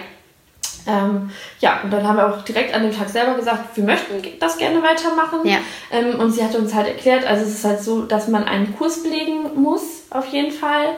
Ähm, ja, und dann haben wir auch direkt an dem Tag selber gesagt, wir möchten das gerne weitermachen. Ja. Ähm, und sie hat uns halt erklärt, also es ist halt so, dass man einen Kurs belegen muss, auf jeden Fall,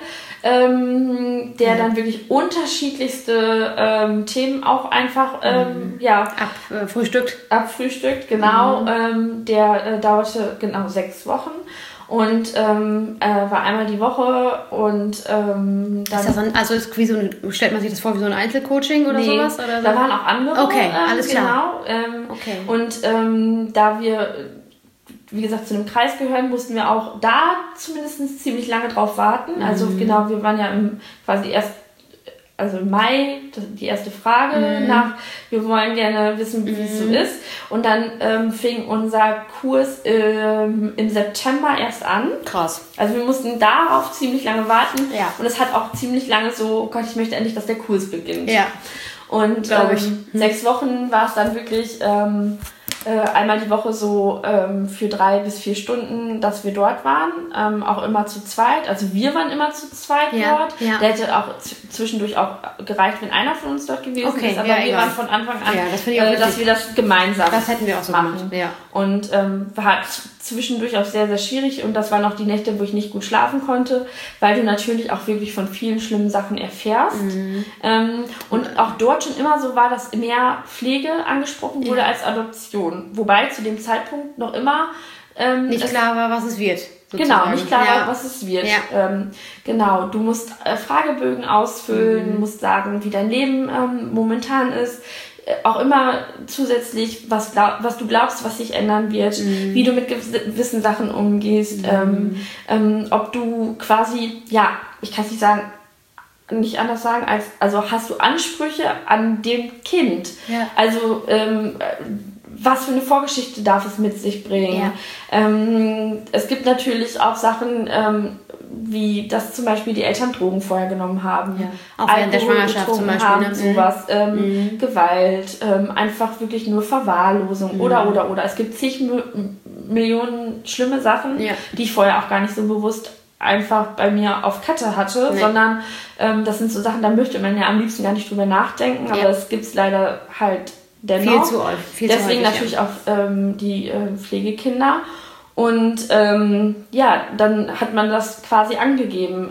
ähm, der ja. dann wirklich unterschiedlichste ähm, Themen auch einfach ähm, mhm. ja, abfrühstückt. Abfrühstückt, genau. Mhm. Ähm, der äh, dauerte genau sechs Wochen. Und ähm, äh, war einmal die Woche und ähm, dann... Ist das ein, also ist wie so ein, stellt man sich das vor wie so ein Einzelcoaching oder nee, sowas? Oder so? Da waren auch andere. Okay, ähm, alles klar. Genau. Ähm, okay. Und ähm, da wir, wie gesagt, zu einem Kreis gehören, mussten wir auch da zumindest ziemlich lange drauf warten. Mhm. Also genau, wir waren ja im, quasi erst... Also im Mai, die erste Frage mhm. nach, wir wollen gerne wissen, wie mhm. es so ist. Und dann ähm, fing unser Kurs ähm, im September erst an. Krass. Also wir mussten darauf ziemlich lange warten. Ja. Und es hat auch ziemlich lange so, oh Gott, ich möchte endlich, dass der Kurs beginnt. Ja. Und glaube ähm, ich. Hm. sechs Wochen war es dann wirklich... Ähm, äh, einmal die Woche so ähm, für drei bis vier Stunden, dass wir dort waren, ähm, auch immer zu zweit. Also wir waren immer zu zweit ja, dort. Ja. Der hätte auch zwischendurch auch gereicht, wenn einer von uns dort gewesen okay, ist. Aber ja, wir egal. waren von Anfang an, ja, das ich auch äh, dass wir das gemeinsam das hätten wir auch so machen. gemacht. Ja. Und ähm, war zwischendurch auch sehr, sehr schwierig. Und das waren auch die Nächte, wo ich nicht gut schlafen konnte, weil du natürlich auch wirklich von vielen schlimmen Sachen erfährst. Mhm. Ähm, und auch dort schon immer so war, dass mehr Pflege angesprochen wurde ja. als Adoption. Wobei zu dem Zeitpunkt noch immer ähm, nicht klar war, was es wird. Sozusagen. Genau, nicht klar ja. war, was es wird. Ja. Ähm, genau, du musst äh, Fragebögen ausfüllen, mhm. musst sagen, wie dein Leben ähm, momentan ist. Äh, auch immer zusätzlich, was, glaub, was du glaubst, was sich ändern wird, mhm. wie du mit gewissen Sachen umgehst, mhm. ähm, ähm, ob du quasi, ja, ich kann es nicht sagen, nicht anders sagen, als, also hast du Ansprüche an dem Kind. Ja. Also, ähm, was für eine Vorgeschichte darf es mit sich bringen? Ja. Ähm, es gibt natürlich auch Sachen, ähm, wie dass zum Beispiel die Eltern Drogen vorher genommen haben. Ja. Auch während der Schwangerschaft zum Beispiel. Haben, ne? sowas, ähm, mhm. Gewalt, ähm, einfach wirklich nur Verwahrlosung mhm. oder, oder, oder. Es gibt zig M- Millionen schlimme Sachen, ja. die ich vorher auch gar nicht so bewusst einfach bei mir auf Kette hatte, nee. sondern ähm, das sind so Sachen, da möchte man ja am liebsten gar nicht drüber nachdenken, aber ja. das gibt es leider halt dennoch. Viel zu häufig. Viel Deswegen zu häufig, natürlich ja. auch ähm, die äh, Pflegekinder. Und ähm, ja, dann hat man das quasi angegeben.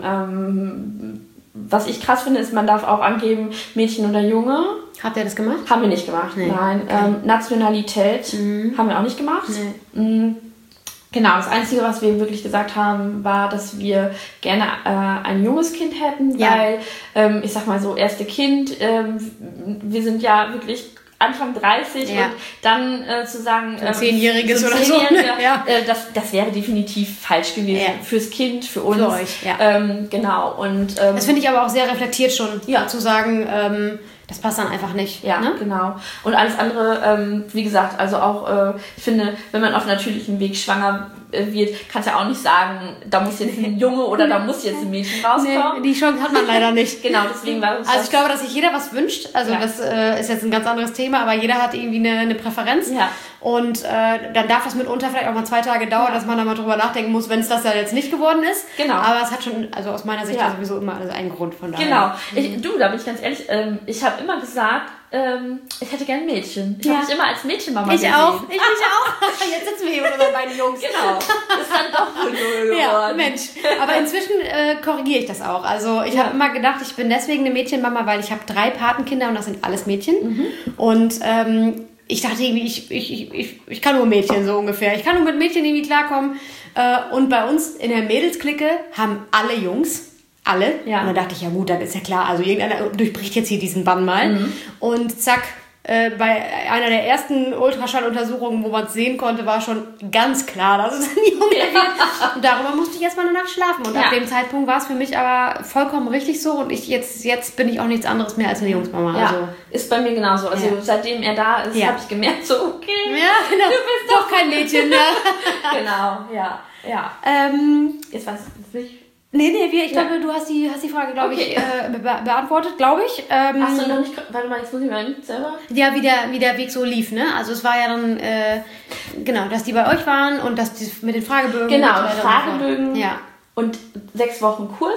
Ähm, was ich krass finde, ist, man darf auch angeben, Mädchen oder Junge. Habt ihr das gemacht? Haben wir nicht gemacht, nee. nein. Okay. Ähm, Nationalität mhm. haben wir auch nicht gemacht. Nee. Mhm. Genau, das Einzige, was wir wirklich gesagt haben, war, dass wir gerne äh, ein junges Kind hätten, ja. weil, ähm, ich sag mal so, erste Kind, ähm, wir sind ja wirklich Anfang dreißig ja. und dann äh, zu sagen... Ein ähm, Zehnjähriges so oder so. ja. äh, das, das wäre definitiv falsch gewesen ja. fürs Kind, für uns. Für euch, ja. Ähm, genau, und... Ähm, das finde ich aber auch sehr reflektiert schon, ja. zu sagen... Ähm, das passt dann einfach nicht. Ja, ne? genau. Und alles andere, ähm, wie gesagt, also auch, äh, ich finde, wenn man auf natürlichem Weg schwanger äh, wird, kannst du ja auch nicht sagen, da muss jetzt ein Junge oder da muss jetzt ein Mädchen rauskommen. Nee, die Chance hat man leider nicht. Genau, deswegen war uns Also ich glaube, dass sich jeder was wünscht. Also ja. das äh, ist jetzt ein ganz anderes Thema, aber jeder hat irgendwie eine, eine Präferenz. Ja. Und äh, dann darf das mitunter vielleicht auch mal zwei Tage dauern, ja. dass man da mal drüber nachdenken muss, wenn es das ja jetzt nicht geworden ist. Genau. Aber es hat schon, also aus meiner Sicht ja. sowieso immer also einen Grund von daher. Genau. Ich, du, da bin ich ganz ehrlich, ähm, ich habe immer gesagt, ähm, ich hätte gern ein Mädchen. Ich ja. habe mich immer als Mädchenmama ich gesehen. Auch. Ich mich auch. Jetzt sitzen wir hier mit unseren beiden Jungs. Genau. Ist dann doch wohl geworden. Ja, Mensch. Aber inzwischen äh, korrigiere ich das auch. Also ich ja. habe immer gedacht, ich bin deswegen eine Mädchenmama, weil ich habe drei Patenkinder und das sind alles Mädchen. Mhm. Und ähm, ich dachte irgendwie, ich, ich, ich, ich kann nur Mädchen so ungefähr. Ich kann nur mit Mädchen irgendwie klarkommen. Äh, und bei uns in der Mädelsklicke haben alle Jungs. Alle. Ja. Und dann dachte ich, ja gut, dann ist ja klar, also irgendeiner durchbricht jetzt hier diesen Bann mal. Mhm. Und zack, äh, bei einer der ersten Ultraschalluntersuchungen, wo man es sehen konnte, war schon ganz klar, dass es ein Junge ja. wird. Und darüber musste ich erstmal eine Nacht schlafen. Und ja. ab dem Zeitpunkt war es für mich aber vollkommen richtig so. Und ich jetzt, jetzt bin ich auch nichts anderes mehr als eine Jungsmama. Ja, also. Ist bei mir genauso. Also ja. seitdem er da ist, ja. habe ich gemerkt, so okay, ja, genau. du bist doch, doch kein Mädchen mehr. Genau, ja. ja. Ähm, jetzt weiß ich nicht. Nee, nee, wir, ich ja. glaube, du hast die, hast die Frage, glaube okay. ich, äh, be- beantwortet, glaube ich. Ähm, Hast du noch nicht, warte mal, jetzt muss ich mal selber. Ja, wie der, wie der Weg so lief, ne? Also es war ja dann, äh, genau, dass die bei euch waren und dass die mit den Fragebögen. Genau, Fragebögen ja. und sechs Wochen Kurs.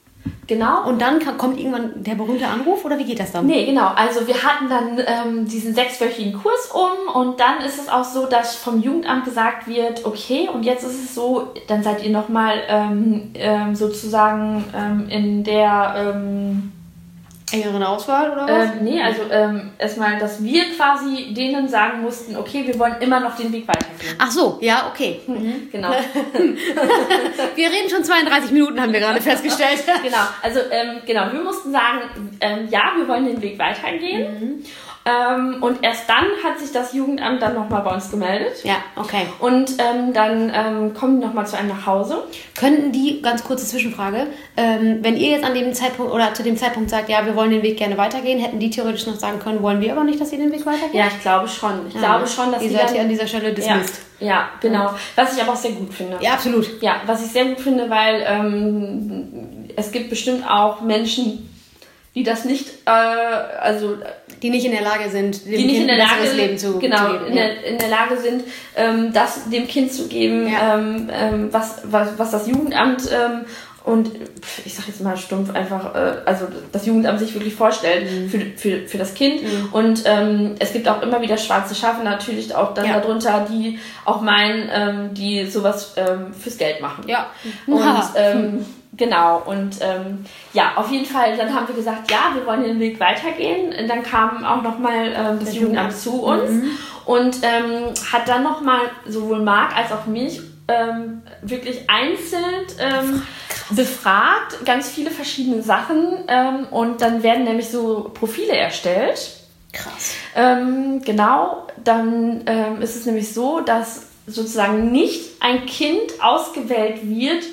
Genau. Und dann kann, kommt irgendwann der berühmte Anruf oder wie geht das dann? Nee, genau. Also wir hatten dann ähm, diesen sechswöchigen Kurs um und dann ist es auch so, dass vom Jugendamt gesagt wird, okay, und jetzt ist es so, dann seid ihr nochmal ähm, ähm, sozusagen ähm, in der... Ähm, engeren Auswahl oder was? Ähm, nee, also ähm, erstmal, dass wir quasi denen sagen mussten, okay, wir wollen immer noch den Weg weitergehen. Ach so, ja, okay. Mhm. Genau. Wir reden schon zweiunddreißig Minuten, haben wir gerade festgestellt. Genau, also ähm, genau, wir mussten sagen, ähm, ja, wir wollen den Weg weitergehen. Mhm. Ähm, und erst dann hat sich das Jugendamt dann nochmal bei uns gemeldet. Ja, okay. Und ähm, dann ähm, kommen die nochmal zu einem nach Hause. Könnten die, ganz kurze Zwischenfrage, ähm, wenn ihr jetzt an dem Zeitpunkt oder zu dem Zeitpunkt sagt, ja, wir wollen den Weg gerne weitergehen, hätten die theoretisch noch sagen können, wollen wir aber nicht, dass ihr den Weg weitergeht? Ja, ich glaube schon. Ich ja. glaube schon, dass ihr seid hier an dieser Stelle dismissed. Ja, ja, genau. Was ich aber auch sehr gut finde. Ja, absolut. Ja, was ich sehr gut finde, weil ähm, es gibt bestimmt auch Menschen, die das nicht, äh, also die nicht in der Lage sind, dem die nicht Kind in der Lage besseres Leben zu, genau, zu geben. in, Ja. der, in der Lage sind, ähm, das dem Kind zu geben, Ja. ähm, ähm, was, was, was das Jugendamt ähm, und ich sag jetzt mal stumpf einfach, äh, also das Jugendamt sich wirklich vorstellt mhm. für, für, für das Kind. Mhm. Und ähm, es gibt auch immer wieder schwarze Schafe natürlich auch dann ja. darunter, die auch meinen, ähm, die sowas ähm, fürs Geld machen. Ja. Und ähm, genau, und ähm, ja, auf jeden Fall, dann haben wir gesagt, ja, wir wollen den Weg weitergehen. Und dann kam auch nochmal ähm, das, das Jugendamt zu uns mhm. und ähm, hat dann nochmal sowohl Marc als auch mich ähm, wirklich einzeln ähm, befragt, ganz viele verschiedene Sachen ähm, und dann werden nämlich so Profile erstellt. Krass. Ähm, genau, dann ähm, ist es nämlich so, dass sozusagen nicht ein Kind ausgewählt wird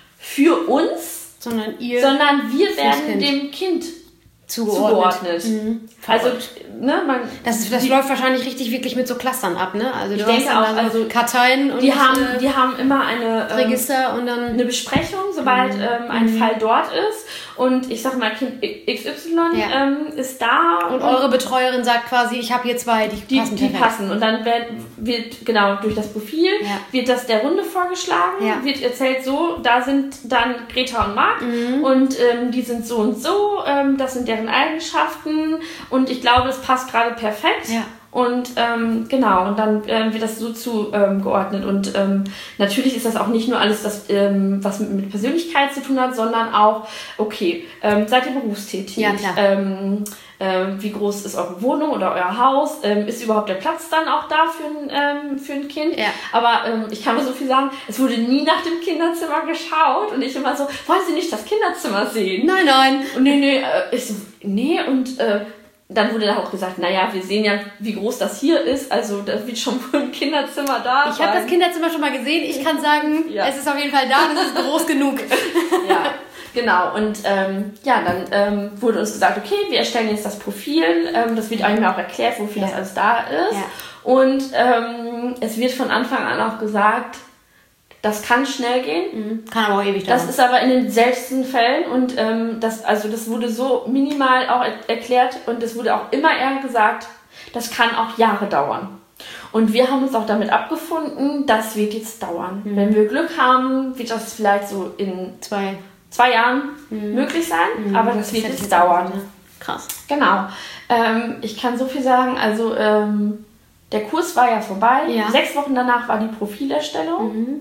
für uns, sondern ihr, sondern wir werden kind. dem Kind zugeordnet. zugeordnet. Mhm. Also, ne, man, das, das die, läuft wahrscheinlich richtig wirklich mit so Clustern ab, ne? Also ich denke auch, also Karteien und die haben, äh, die haben immer eine Register ähm, und dann eine Besprechung, sobald mhm. ähm, ein mhm. Fall dort ist. Und ich sag mal, Kind X Y ja. ähm, ist da. Und, und eure Betreuerin sagt quasi, ich habe hier zwei, die, die passen. Die passen. Und dann wird, wird, genau, durch das Profil ja. wird das der Runde vorgeschlagen, ja. wird erzählt so, da sind dann Greta und Marc mhm. und ähm, die sind so und so, ähm, das sind deren Eigenschaften und ich glaube, das passt gerade perfekt. Ja. Und ähm, genau, und dann ähm, wird das so zugeordnet. Ähm, und ähm, natürlich ist das auch nicht nur alles, das, ähm, was mit, mit Persönlichkeit zu tun hat, sondern auch, okay, ähm, seid ihr berufstätig? Ja, klar. Ähm, ähm, wie groß ist eure Wohnung oder euer Haus? Ähm, ist überhaupt der Platz dann auch da für ein, ähm, für ein Kind? Ja. Aber ähm, ich kann nur so viel sagen, es wurde nie nach dem Kinderzimmer geschaut. Und ich immer so, wollen Sie nicht das Kinderzimmer sehen? Nein, nein. Und nee, nee, äh, ich so, nee, und äh, dann wurde da auch gesagt, naja, wir sehen ja, wie groß das hier ist, also da wird schon wohl ein Kinderzimmer da. Ich habe das Kinderzimmer schon mal gesehen, ich kann sagen, ja. es ist auf jeden Fall da, das ist groß genug. Ja, genau. Und ähm, ja, dann ähm, wurde uns gesagt, okay, wir erstellen jetzt das Profil, ähm, das wird eigentlich auch erklärt, wofür ja. das alles da ist. Ja. Und ähm, es wird von Anfang an auch gesagt, das kann schnell gehen. Mhm. Kann aber auch ewig dauern. Das ist aber in den seltensten Fällen und ähm, das, also das wurde so minimal auch er- erklärt und es wurde auch immer eher gesagt, das kann auch Jahre dauern. Und wir haben uns auch damit abgefunden, das wird jetzt dauern. Mhm. Wenn wir Glück haben, wird das vielleicht so in zwei, zwei Jahren mhm. möglich sein, mhm. aber das, das wird jetzt dauern. Ne? Krass. Genau. Ähm, ich kann so viel sagen, also ähm, der Kurs war ja vorbei. Ja. Sechs Wochen danach war die Profilerstellung. Mhm.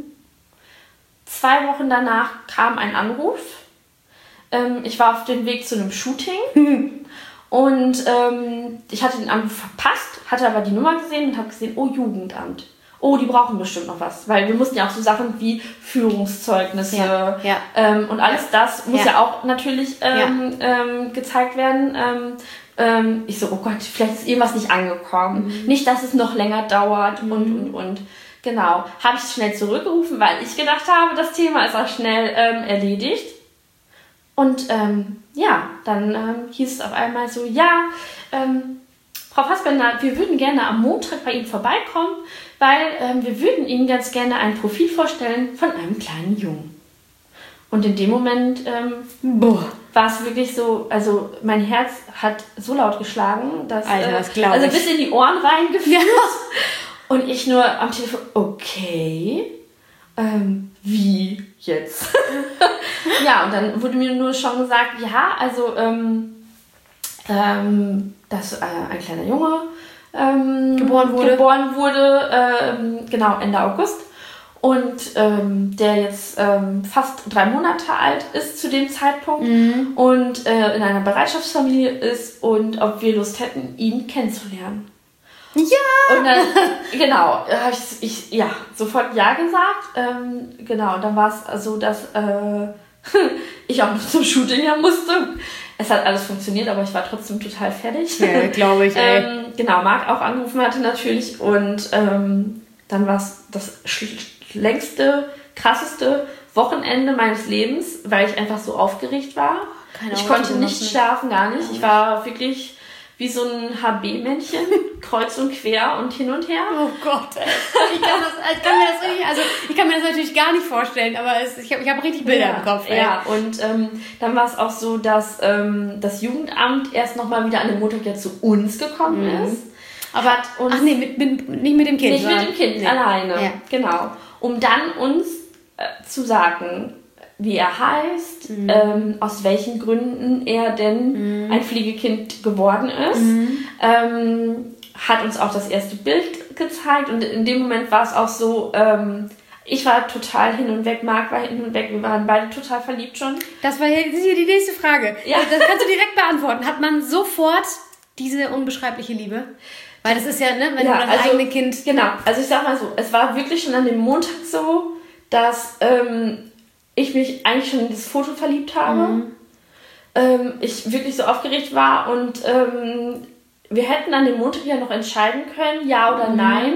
Zwei Wochen danach kam ein Anruf. Ähm, ich war auf dem Weg zu einem Shooting hm. und ähm, ich hatte den Anruf verpasst, hatte aber die Nummer gesehen und habe gesehen, oh, Jugendamt. Oh, die brauchen bestimmt noch was. Weil wir mussten ja auch so Sachen wie Führungszeugnisse ja, ja. Ähm, und alles das muss ja, ja auch natürlich ähm, ja. ähm, gezeigt werden. Ähm, ähm, ich so, oh Gott, vielleicht ist irgendwas nicht angekommen. Mhm. Nicht, dass es noch länger dauert mhm. und, und, und. Genau, habe ich schnell zurückgerufen, weil ich gedacht habe, das Thema ist auch schnell ähm, erledigt. Und ähm, ja, dann ähm, hieß es auf einmal so, ja, ähm, Frau Fassbender, wir würden gerne am Montag bei Ihnen vorbeikommen, weil ähm, wir würden Ihnen ganz gerne ein Profil vorstellen von einem kleinen Jungen. Und in dem Moment ähm, war es wirklich so, also mein Herz hat so laut geschlagen, dass Alter, das glaub äh, also ich. bis in die Ohren reingeführt. Ja. Und ich nur am Telefon, okay, ähm, wie jetzt? Ja, und dann wurde mir nur schon gesagt, ja, also, ähm, ähm, dass äh, ein kleiner Junge ähm, geboren wurde, geboren wurde ähm, genau, Ende August. Und ähm, der jetzt ähm, fast drei Monate alt ist zu dem Zeitpunkt mhm. und äh, in einer Bereitschaftsfamilie ist und ob wir Lust hätten, ihn kennenzulernen. Ja! Und dann, genau, habe ich, ich ja, sofort Ja gesagt. Ähm, genau, und dann war es so, dass äh, ich auch noch zum Shooting her musste. Es hat alles funktioniert, aber ich war trotzdem total fertig. Ja, glaube ich, ey. ähm, genau, Marc auch angerufen hatte natürlich. Und ähm, dann war es das sch- längste, krasseste Wochenende meines Lebens, weil ich einfach so aufgeregt war. Keine ich konnte Ahnung, nicht schlafen, gar nicht. Ich war wirklich wie so ein H B-Männchen, kreuz und quer und hin und her. Oh Gott, ey. Ich kann, das, ich kann mir das richtig, also ich kann mir das natürlich gar nicht vorstellen, aber es, ich habe ich hab richtig Bilder ja, im Kopf. Ey. Ja, und ähm, dann war es auch so, dass ähm, das Jugendamt erst nochmal wieder an dem Montag ja zu uns gekommen mhm. ist. Aber hat uns Ach nee, mit, mit, nicht mit dem Kind. Nicht mit dem Kind, nee. alleine. Ja. Genau. Um dann uns äh, zu sagen, wie er heißt, mhm. ähm, aus welchen Gründen er denn mhm. ein Pflegekind geworden ist. Mhm. Ähm, hat uns auch das erste Bild gezeigt und in dem Moment war es auch so, ähm, ich war total hin und weg, Marc war hin und weg, wir waren beide total verliebt schon. Das war hier, das ist hier die nächste Frage. Ja. Das kannst du direkt beantworten. Hat man sofort diese unbeschreibliche Liebe? Weil das ist ja, ne, wenn ja, du das also, eigene Kind... Genau, also ich sag mal so, es war wirklich schon an dem Montag so, dass ähm, ich mich eigentlich schon in das Foto verliebt habe. Mhm. Ähm, ich wirklich so aufgeregt war und ähm, wir hätten an dem Montag ja noch entscheiden können, ja oder mhm. nein.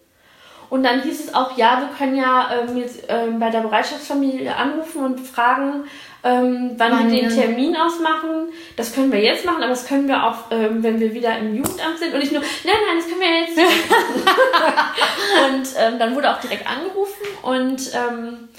Und dann hieß es auch, ja, wir können ja ähm, jetzt, ähm, bei der Bereitschaftsfamilie anrufen und fragen, ähm, wann, wann wir den Termin ausmachen. Das können wir jetzt machen, aber das können wir auch, ähm, wenn wir wieder im Jugendamt sind. Und ich nur, nein, nein, das können wir jetzt nicht machen. Und ähm, dann wurde auch direkt angerufen und ähm,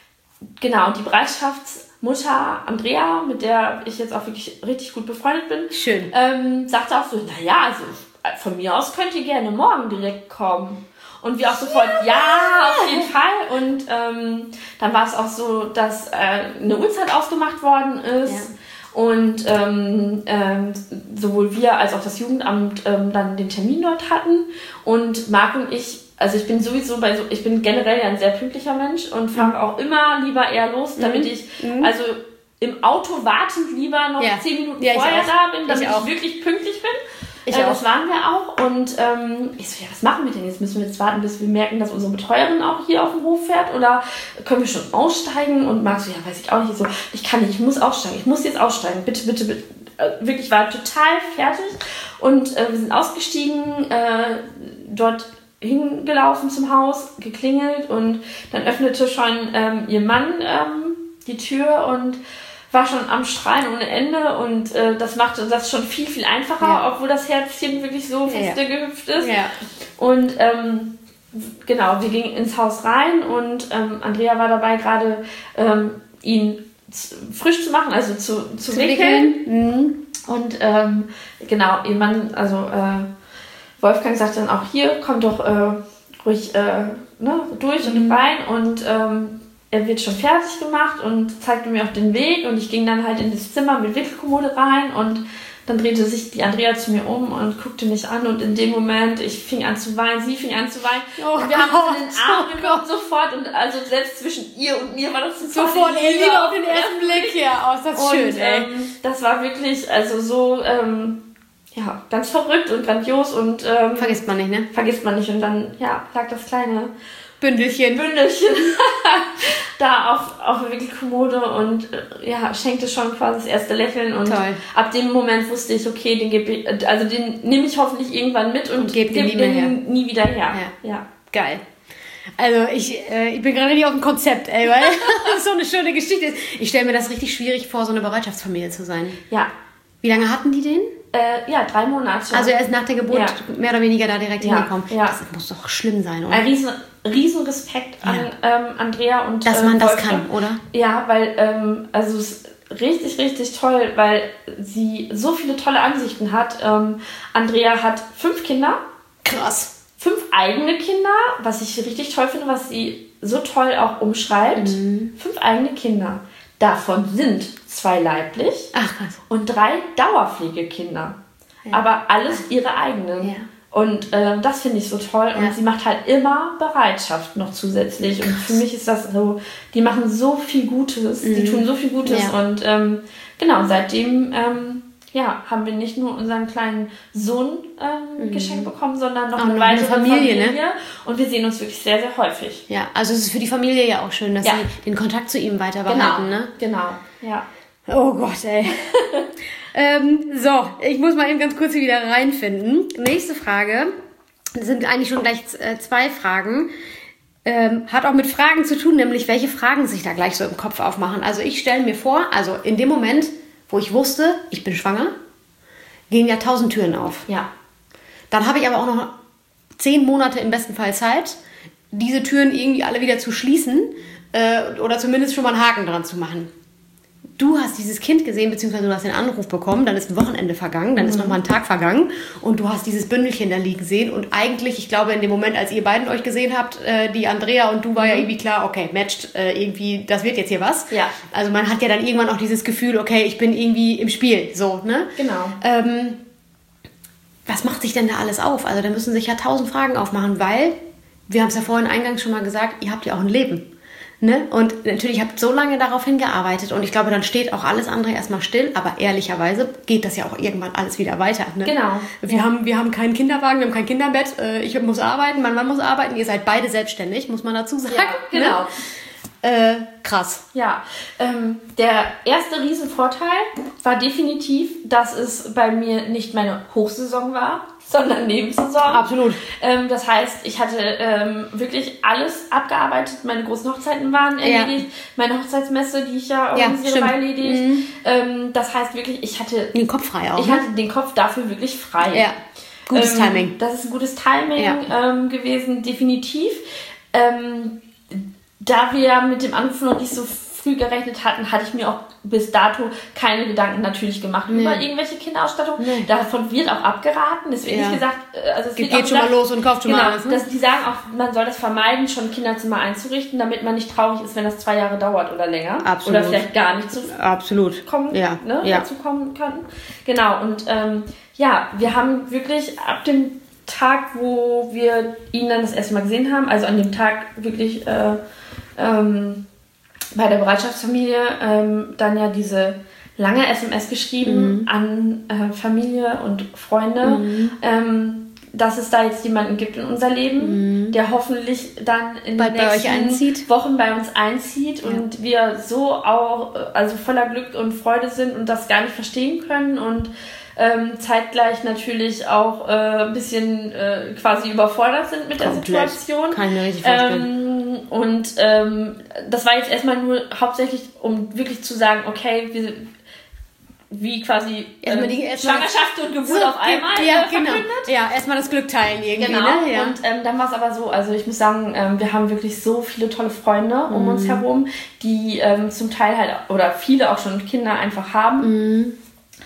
genau, die Bereitschaftsmutter Andrea, mit der ich jetzt auch wirklich richtig gut befreundet bin, Schön. Ähm, sagte auch so, naja, also von mir aus könnt ihr gerne morgen direkt kommen. Und wir auch sofort, ja, ja auf jeden Fall. Und ähm, dann war es auch so, dass äh, eine Uhrzeit ausgemacht worden ist. Ja. Und ähm, ähm, sowohl wir als auch das Jugendamt ähm, dann den Termin dort hatten. Und Marc und ich, also ich bin sowieso bei so, ich bin generell ja ein sehr pünktlicher Mensch und fahre mhm. auch immer lieber eher los, damit mhm. ich, mhm. also im Auto wartend lieber noch ja. zehn Minuten ja, vorher da bin, damit ich, ich, ich wirklich pünktlich bin. Ich äh, auch. Das waren wir auch. Und ähm, ich so, ja, was machen wir denn jetzt? Müssen wir jetzt warten, bis wir merken, dass unsere Betreuerin auch hier auf dem Hof fährt? Oder können wir schon aussteigen? Und Marc so, ja, weiß ich auch nicht. So, ich kann nicht, ich muss aussteigen. Ich muss jetzt aussteigen. Bitte, bitte, bitte. Äh, wirklich, war total fertig. Und äh, wir sind ausgestiegen, äh, dort hingelaufen zum Haus, geklingelt. Und dann öffnete schon ähm, ihr Mann ähm, die Tür und war schon am Schreien ohne Ende und äh, das machte das schon viel, viel einfacher, ja. obwohl das Herzchen wirklich so feste ja. gehüpft ist. Ja. Und ähm, genau, wir gingen ins Haus rein und ähm, Andrea war dabei, gerade ähm, ihn frisch zu machen, also zu, zu, zu wickeln. wickeln. Mhm. Und ähm, genau, ihr Mann, also äh, Wolfgang sagt dann auch, hier, komm doch äh, ruhig äh, ne, durch mhm. und rein und ähm, er wird schon fertig gemacht und zeigte mir auf den Weg und ich ging dann halt in das Zimmer mit Wickelkommode rein und dann drehte sich die Andrea zu mir um und guckte mich an und in dem Moment, ich fing an zu weinen, sie fing an zu weinen oh und wir Gott, haben uns in den Arm oh genommen sofort und also selbst zwischen ihr und mir war das sofort Liebe auf den ersten Blick hier aus, das ist und, schön, ey. Ähm, das war wirklich also so ähm, ja, ganz verrückt und grandios und ähm, vergisst man nicht, ne? Vergisst man nicht und dann ja, lag das kleine Bündelchen. Bündelchen da auf, auf der Wickelkommode und ja, schenkte schon quasi das erste Lächeln und toll. Ab dem Moment wusste ich, okay, den gebe ich, also den nehme ich hoffentlich irgendwann mit und, und gebe geb den, den her. nie wieder her. Ja. Ja. Geil. Also ich, äh, ich bin gerade richtig auf dem Konzept, ey, weil das so eine schöne Geschichte ist. Ich stelle mir das richtig schwierig vor, so eine Bereitschaftsfamilie zu sein. Ja. Wie lange hatten die den? Äh, ja, drei Monate. Also er ist nach der Geburt ja. mehr oder weniger da direkt ja. hingekommen. Ja. Das muss doch schlimm sein, oder? Ein riesen, riesen Respekt an ja. ähm, Andrea und dass äh, man das Wolfgang. kann, oder? Ja, weil ähm, also es ist richtig, richtig toll, weil sie so viele tolle Ansichten hat. Ähm, Andrea hat fünf Kinder. Krass. Fünf eigene Kinder, was ich richtig toll finde, was sie so toll auch umschreibt. Mhm. Fünf eigene Kinder. Davon sind zwei leiblich Ach, krass. und drei Dauerpflegekinder. Ja. Aber alles ihre eigenen. Ja. Und äh, das finde ich so toll. Und ja. sie macht halt immer Bereitschaft noch zusätzlich. Krass. Und für mich ist das so, die machen so viel Gutes. Mhm. Die tun so viel Gutes. Ja. Und ähm, genau, seitdem ähm, ja, haben wir nicht nur unseren kleinen Sohn ähm, mhm. geschenkt bekommen, sondern noch auch eine noch weitere eine Familie, Familie. Ne? Und wir sehen uns wirklich sehr, sehr häufig. Ja, also es ist für die Familie ja auch schön, dass ja. sie den Kontakt zu ihm weiter genau. behalten, ne? Genau, ja. Oh Gott, ey. ähm, so, ich muss mal eben ganz kurz hier wieder reinfinden. Nächste Frage. Das sind eigentlich schon gleich äh, zwei Fragen. Ähm, hat auch mit Fragen zu tun, nämlich welche Fragen sich da gleich so im Kopf aufmachen. Also ich stelle mir vor, also in dem Moment, wo ich wusste, ich bin schwanger, gehen ja tausend Türen auf. Ja. Dann habe ich aber auch noch zehn Monate im besten Fall Zeit, diese Türen irgendwie alle wieder zu schließen äh, oder zumindest schon mal einen Haken dran zu machen. Du hast dieses Kind gesehen, beziehungsweise du hast den Anruf bekommen, dann ist ein Wochenende vergangen, dann mhm. ist nochmal ein Tag vergangen und du hast dieses Bündelchen da liegen sehen und eigentlich, ich glaube in dem Moment, als ihr beiden euch gesehen habt, äh, die Andrea und du, war mhm. ja irgendwie klar, okay, matcht, äh, irgendwie, das wird jetzt hier was. Ja. Also man hat ja dann irgendwann auch dieses Gefühl, okay, ich bin irgendwie im Spiel, so, ne? Genau. Ähm, was macht sich denn da alles auf? Also da müssen sich ja tausend Fragen aufmachen, weil, wir haben es ja vorhin eingangs schon mal gesagt, ihr habt ja auch ein Leben. Ne? Und natürlich habt ihr so lange darauf hingearbeitet und ich glaube, dann steht auch alles andere erstmal still, aber ehrlicherweise geht das ja auch irgendwann alles wieder weiter. Ne? Genau. Wir, ja. haben, wir haben keinen Kinderwagen, wir haben kein Kinderbett, ich muss arbeiten, mein Mann muss arbeiten, ihr seid beide selbstständig, muss man dazu sagen. Ja, genau. Ne? Äh, krass. Ja, ähm, der erste Riesenvorteil war definitiv, dass es bei mir nicht meine Hochsaison war, sondern Nebensaison. Absolut. Ähm, das heißt, ich hatte ähm, wirklich alles abgearbeitet. Meine großen Hochzeiten waren erledigt. Ja. Meine Hochzeitsmesse, die ich ja organisiere, war erledigt. Mhm. Ähm, das heißt wirklich, ich hatte den Kopf frei auch. Ich ne? hatte den Kopf dafür wirklich frei. Ja. Gutes ähm, Timing. Das ist ein gutes Timing ja. ähm, gewesen, definitiv. Ähm, Da wir mit dem Anruf noch nicht so früh gerechnet hatten, hatte ich mir auch bis dato keine Gedanken natürlich gemacht nee. über irgendwelche Kinderausstattung. Nee. Davon wird auch abgeraten. Es wird ja. nicht gesagt, also es Ge wird geht auch schon gesagt, mal los und kauft schon genau, mal alles. Ne? Dass die sagen auch, man soll das vermeiden, schon Kinderzimmer einzurichten, damit man nicht traurig ist, wenn das zwei Jahre dauert oder länger. Absolut. Oder vielleicht gar nicht zu Absolut. kommen, ja. Ne, ja. dazu kommen kann. Genau, und ähm, ja, wir haben wirklich ab dem Tag, wo wir ihn dann das erste Mal gesehen haben, also an dem Tag wirklich äh, ähm, bei der Bereitschaftsfamilie ähm, dann ja diese lange S M S geschrieben mhm. an äh, Familie und Freunde, mhm. ähm, dass es da jetzt jemanden gibt in unser Leben, mhm. der hoffentlich dann in Bald den nächsten Wochen bei uns einzieht ja. und wir so auch also voller Glück und Freude sind und das gar nicht verstehen können und ähm, zeitgleich natürlich auch äh, ein bisschen äh, quasi überfordert sind mit Komplett. der Situation. Kann ich mir richtig vorstellen. Ähm, und ähm, das war jetzt erstmal nur hauptsächlich, um wirklich zu sagen, okay, wir, wie quasi erstmal die, erstmal Schwangerschaft und Geburt so, auf einmal ja, äh, genau. Ja, erstmal das Glück teilen irgendwie. Genau, ne? ja. und ähm, dann war es aber so, also ich muss sagen, ähm, wir haben wirklich so viele tolle Freunde um mhm. uns herum, die ähm, zum Teil halt, oder viele auch schon Kinder einfach haben. Mhm.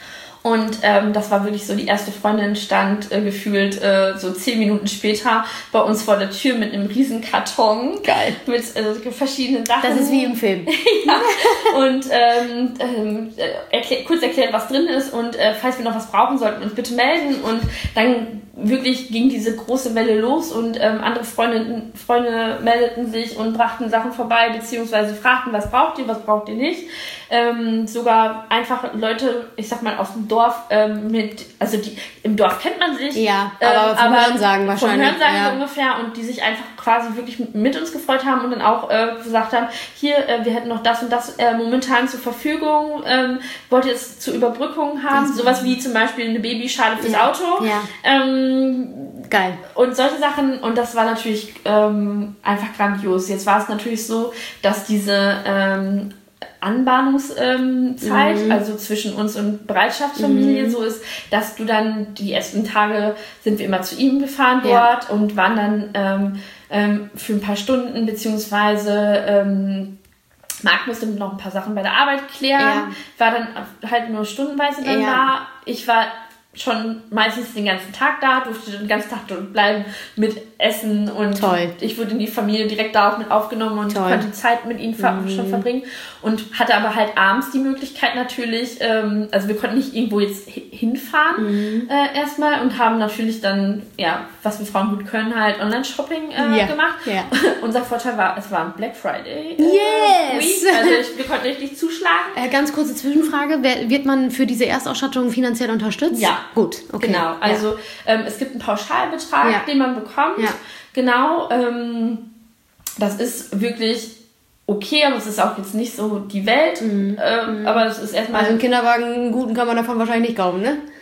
Und ähm, das war wirklich so, die erste Freundin stand äh, gefühlt äh, so zehn Minuten später bei uns vor der Tür mit einem riesen Karton. Geil. Mit äh, verschiedenen Sachen. Das ist wie im Film. ja. Und ähm, ähm, erklär, kurz erklärt, was drin ist und äh, falls wir noch was brauchen, sollten wir uns bitte melden. Und dann wirklich ging diese große Welle los und ähm, andere Freunde, Freunde meldeten sich und brachten Sachen vorbei, beziehungsweise fragten, was braucht ihr, was braucht ihr nicht. Ähm, sogar einfach Leute, ich sag mal, aus dem Dorf ähm, mit, also die, im Dorf kennt man sich. Ja, aber vom aber Hörensagen wahrscheinlich. Vom Hörensagen ja. so ungefähr und die sich einfach quasi wirklich mit uns gefreut haben und dann auch äh, gesagt haben, hier, äh, wir hätten noch das und das äh, momentan zur Verfügung, ähm, wollt ihr es zur Überbrückung haben? Mhm. Sowas wie zum Beispiel eine Babyschale fürs ja. Auto. Ja. Ähm, Geil. Und solche Sachen, und das war natürlich ähm, einfach grandios. Jetzt war es natürlich so, dass diese ähm, Anbahnungszeit, ähm, mhm. also zwischen uns und Bereitschaftsfamilie mhm. so ist, dass du dann die ersten Tage sind wir immer zu ihm gefahren dort ja. und waren dann ähm, ähm, für ein paar Stunden, beziehungsweise ähm, Marc musste noch ein paar Sachen bei der Arbeit klären, ja. war dann halt nur stundenweise dann ja. da. Ich war schon meistens den ganzen Tag da, durfte den ganzen Tag dort bleiben mit Essen und Toll. Ich wurde in die Familie direkt da auch mit aufgenommen und Toll. Konnte Zeit mit ihnen ver- mhm. schon verbringen und hatte aber halt abends die Möglichkeit natürlich, ähm, also wir konnten nicht irgendwo jetzt hinfahren mhm. äh, erstmal und haben natürlich dann, ja, was wir Frauen gut können, halt Online-Shopping äh, ja. gemacht. Ja. Unser Vorteil war, es war ein Black Friday. Äh, yes! Week. Also ich, wir konnten richtig zuschlagen. Äh, ganz kurze Zwischenfrage, wer, wird man für diese Erstausstattung finanziell unterstützt? Ja. Gut, okay. Genau, also ja. ähm, es gibt einen Pauschalbetrag, ja. den man bekommt. Ja. Genau, ähm, das ist wirklich okay, aber es ist auch jetzt nicht so die Welt. Mhm. Ähm, aber es ist erstmal... Also einen Kinderwagen, einen guten kann man davon wahrscheinlich nicht kaufen, ne?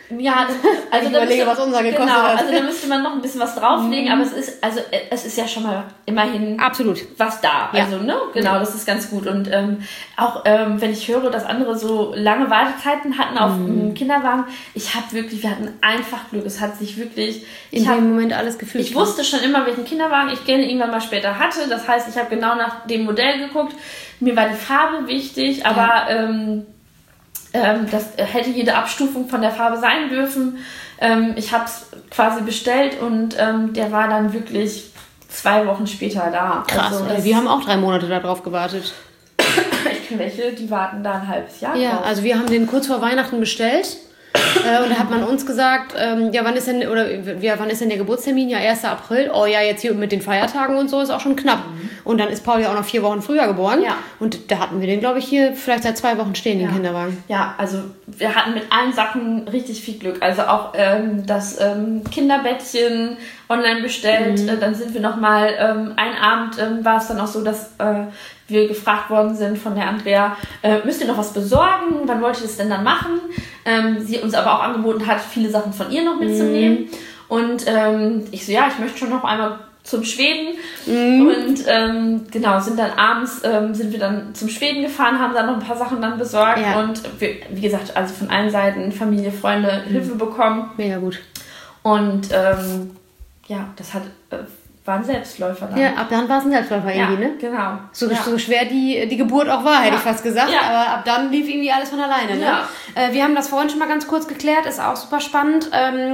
Ja, also ich überlege, müsste, was unser gekostet genau, hat. Also da müsste man noch ein bisschen was drauflegen, mhm. aber es ist, also es ist ja schon mal immerhin absolut was da. Ja. Also, ne? Genau, das ist ganz gut. Und ähm, auch ähm, wenn ich höre, dass andere so lange Wartezeiten hatten auf einem mhm. Kinderwagen, ich habe wirklich, wir hatten einfach Glück. Es hat sich wirklich in hab, dem Moment alles gefühlt. Ich wusste schon immer, welchen Kinderwagen ich gerne irgendwann mal später hatte. Das heißt, ich habe genau nach dem Modell geguckt. Mir war die Farbe wichtig, aber ja. ähm, Ähm, das hätte jede Abstufung von der Farbe sein dürfen. Ähm, ich habe es quasi bestellt und ähm, der war dann wirklich zwei Wochen später da. Krass, also, wir haben auch drei Monate darauf gewartet. Ich kenne welche, die warten da ein halbes Jahr Ja, drauf. Also wir haben den kurz vor Weihnachten bestellt. äh, und da hat man uns gesagt, ähm, ja, wann ist denn, oder ja, wann ist denn der Geburtstermin? Ja, erster April. Oh ja, jetzt hier mit den Feiertagen und so ist auch schon knapp. Mhm. Und dann ist Paul ja auch noch vier Wochen früher geboren. Ja. Und da hatten wir den, glaube ich, hier vielleicht seit zwei Wochen stehen, den ja. Kinderwagen. Ja, also wir hatten mit allen Sachen richtig viel Glück. Also auch ähm, das ähm, Kinderbettchen online bestellt. Mhm. Äh, dann sind wir nochmal, ähm, einen Abend ähm, war es dann auch so, dass äh, wir gefragt worden sind von der Andrea, äh, müsst ihr noch was besorgen? Wann wollt ihr das denn dann machen? Ähm, sie uns aber auch angeboten hat, viele Sachen von ihr noch mitzunehmen. Mhm. Und ähm, ich so, ja, ich möchte schon noch einmal zum Schweden. Mhm. Und ähm, genau, sind dann abends, ähm, sind wir dann zum Schweden gefahren, haben dann noch ein paar Sachen dann besorgt. Ja. Und wir, wie gesagt, also von allen Seiten, Familie, Freunde, mhm. Hilfe bekommen. Mega gut. Und ähm, ja, das hat... Äh, war ein Selbstläufer dann. Ja, ab dann war es ein Selbstläufer ja, irgendwie, ne? Genau. So, ja. so schwer die, die Geburt auch war, hätte ja. ich fast gesagt. Ja. Aber ab dann lief irgendwie alles von alleine, ne? Ja. Äh, wir haben das vorhin schon mal ganz kurz geklärt, ist auch super spannend. Ähm,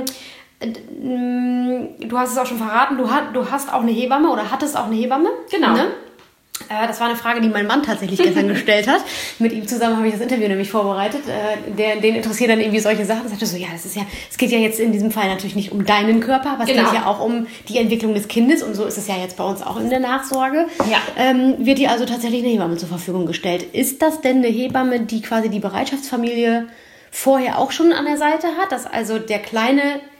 du hast es auch schon verraten, du, hat, du hast auch eine Hebamme oder hattest auch eine Hebamme. Genau. Ne? Äh, das war eine Frage, die mein Mann tatsächlich gestern gestellt hat. Mit ihm zusammen habe ich das Interview nämlich vorbereitet. Äh, der, den interessiert dann irgendwie solche Sachen. Er sagte so, ja, das ist ja, es geht ja jetzt in diesem Fall natürlich nicht um deinen Körper, aber es genau. geht ja auch um die Entwicklung des Kindes und so ist es ja jetzt bei uns auch in der Nachsorge. Ja. Ähm, wird dir also tatsächlich eine Hebamme zur Verfügung gestellt. Ist das denn eine Hebamme, die quasi die Bereitschaftsfamilie vorher auch schon an der Seite hat, dass also der Kleine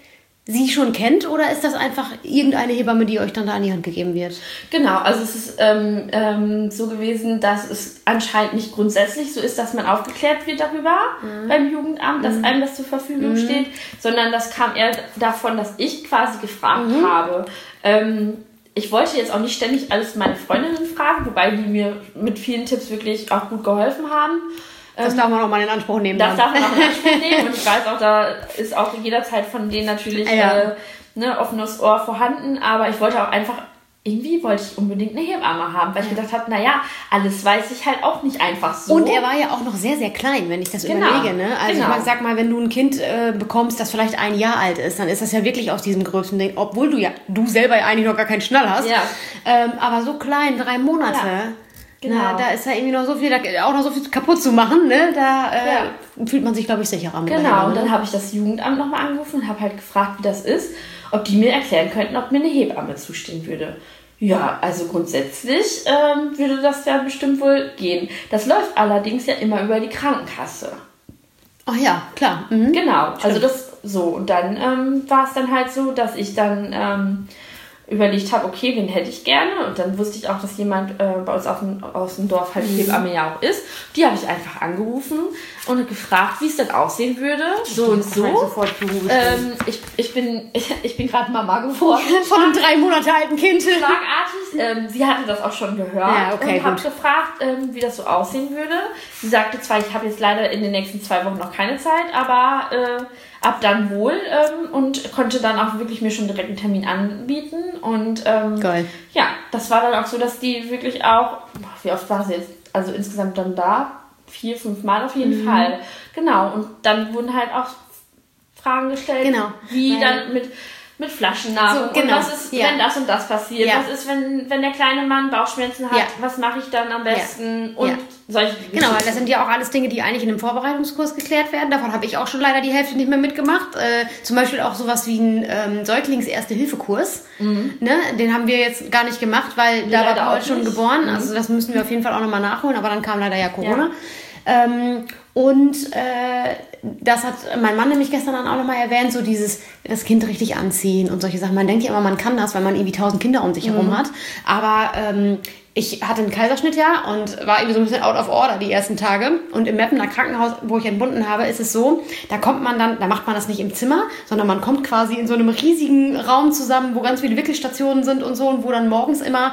sie schon kennt, oder ist das einfach irgendeine Hebamme, die euch dann da an die Hand gegeben wird? Genau, also es ist ähm, ähm, so gewesen, dass es anscheinend nicht grundsätzlich so ist, dass man aufgeklärt wird darüber mhm. beim Jugendamt, dass mhm. einem das zur Verfügung mhm. steht, sondern das kam eher davon, dass ich quasi gefragt mhm. habe. Ähm, ich wollte jetzt auch nicht ständig alles meine Freundinnen fragen, wobei die mir mit vielen Tipps wirklich auch gut geholfen haben. Das darf man auch mal in Anspruch nehmen. Das dann. darf man auch in Anspruch nehmen. Und ich weiß auch, da ist auch jederzeit von denen natürlich ja. äh, ne, offenes Ohr vorhanden. Aber ich wollte auch einfach, irgendwie wollte ich unbedingt eine Hebamme haben, weil ich gedacht habe, naja, alles weiß ich halt auch nicht einfach so. Und er war ja auch noch sehr, sehr klein, wenn ich das genau. überlege. Ne? Also genau. ich sag mal, wenn du ein Kind äh, bekommst, das vielleicht ein Jahr alt ist, dann ist das ja wirklich aus diesem Größending, obwohl du ja, du selber ja eigentlich noch gar keinen Schnall hast. Ja. Ähm, aber so klein, drei Monate. Ja. Genau. Na, da ist ja irgendwie noch so viel, da, auch noch so viel kaputt zu machen, ne? Da äh, ja. fühlt man sich, glaube ich, sicherer mit. Genau, und dann habe ich das Jugendamt nochmal angerufen und habe halt gefragt, wie das ist, ob die mir erklären könnten, ob mir eine Hebamme zustehen würde. Ja, also grundsätzlich ähm, würde das ja bestimmt wohl gehen. Das läuft allerdings ja immer über die Krankenkasse. Ach ja, klar. Mhm. Genau, Stimmt. also das so. Und dann ähm, war es dann halt so, dass ich dann... Ähm, überlegt habe, okay, wen hätte ich gerne? Und dann wusste ich auch, dass jemand äh, bei uns aus dem, aus dem Dorf halt Hebamme ja auch ist. Die habe ich einfach angerufen und gefragt, wie es denn aussehen würde. So und so. Ähm, ich, ich bin, ich, ich bin gerade Mama geworden. Von einem drei Monate alten Kind. Schlagartig. Ähm, sie hatte das auch schon gehört ja, okay, und habe gefragt, ähm, wie das so aussehen würde. Sie sagte zwar, ich habe jetzt leider in den nächsten zwei Wochen noch keine Zeit, aber äh, ab dann wohl ähm, und konnte dann auch wirklich mir schon direkt einen Termin anbieten. Und ähm, Geil. Ja, das war dann auch so, dass die wirklich auch, wie oft war sie jetzt, also insgesamt dann da, vier, fünf Mal auf jeden mhm. Fall. Genau, und dann wurden halt auch Fragen gestellt, genau. wie Weil dann mit, mit Flaschennahrung so, genau. und was ist, ja. wenn das und das passiert, ja. was ist, wenn, wenn der kleine Mann Bauchschmerzen hat, ja. was mache ich dann am besten ja. und ja. solche Geschichten. Genau, weil das sind ja auch alles Dinge, die eigentlich in einem Vorbereitungskurs geklärt werden. Davon habe ich auch schon leider die Hälfte nicht mehr mitgemacht. Äh, zum Beispiel auch sowas wie ein ähm, Säuglings-Erste-Hilfe-Kurs. Mhm. Ne? Den haben wir jetzt gar nicht gemacht, weil ja, da war Paul schon nicht. geboren. Mhm. Also das müssen wir auf jeden Fall auch nochmal nachholen, aber dann kam leider ja Corona. Ja. Ähm, Und äh, das hat mein Mann nämlich gestern dann auch nochmal erwähnt, so dieses, das Kind richtig anziehen und solche Sachen. Man denkt ja immer, man kann das, weil man irgendwie tausend Kinder um sich herum mhm. hat. Aber ähm, ich hatte einen Kaiserschnitt ja und war irgendwie so ein bisschen out of order die ersten Tage. Und im Meppener Krankenhaus, wo ich entbunden habe, ist es so, da kommt man dann, da macht man das nicht im Zimmer, sondern man kommt quasi in so einem riesigen Raum zusammen, wo ganz viele Wickelstationen sind und so und wo dann morgens immer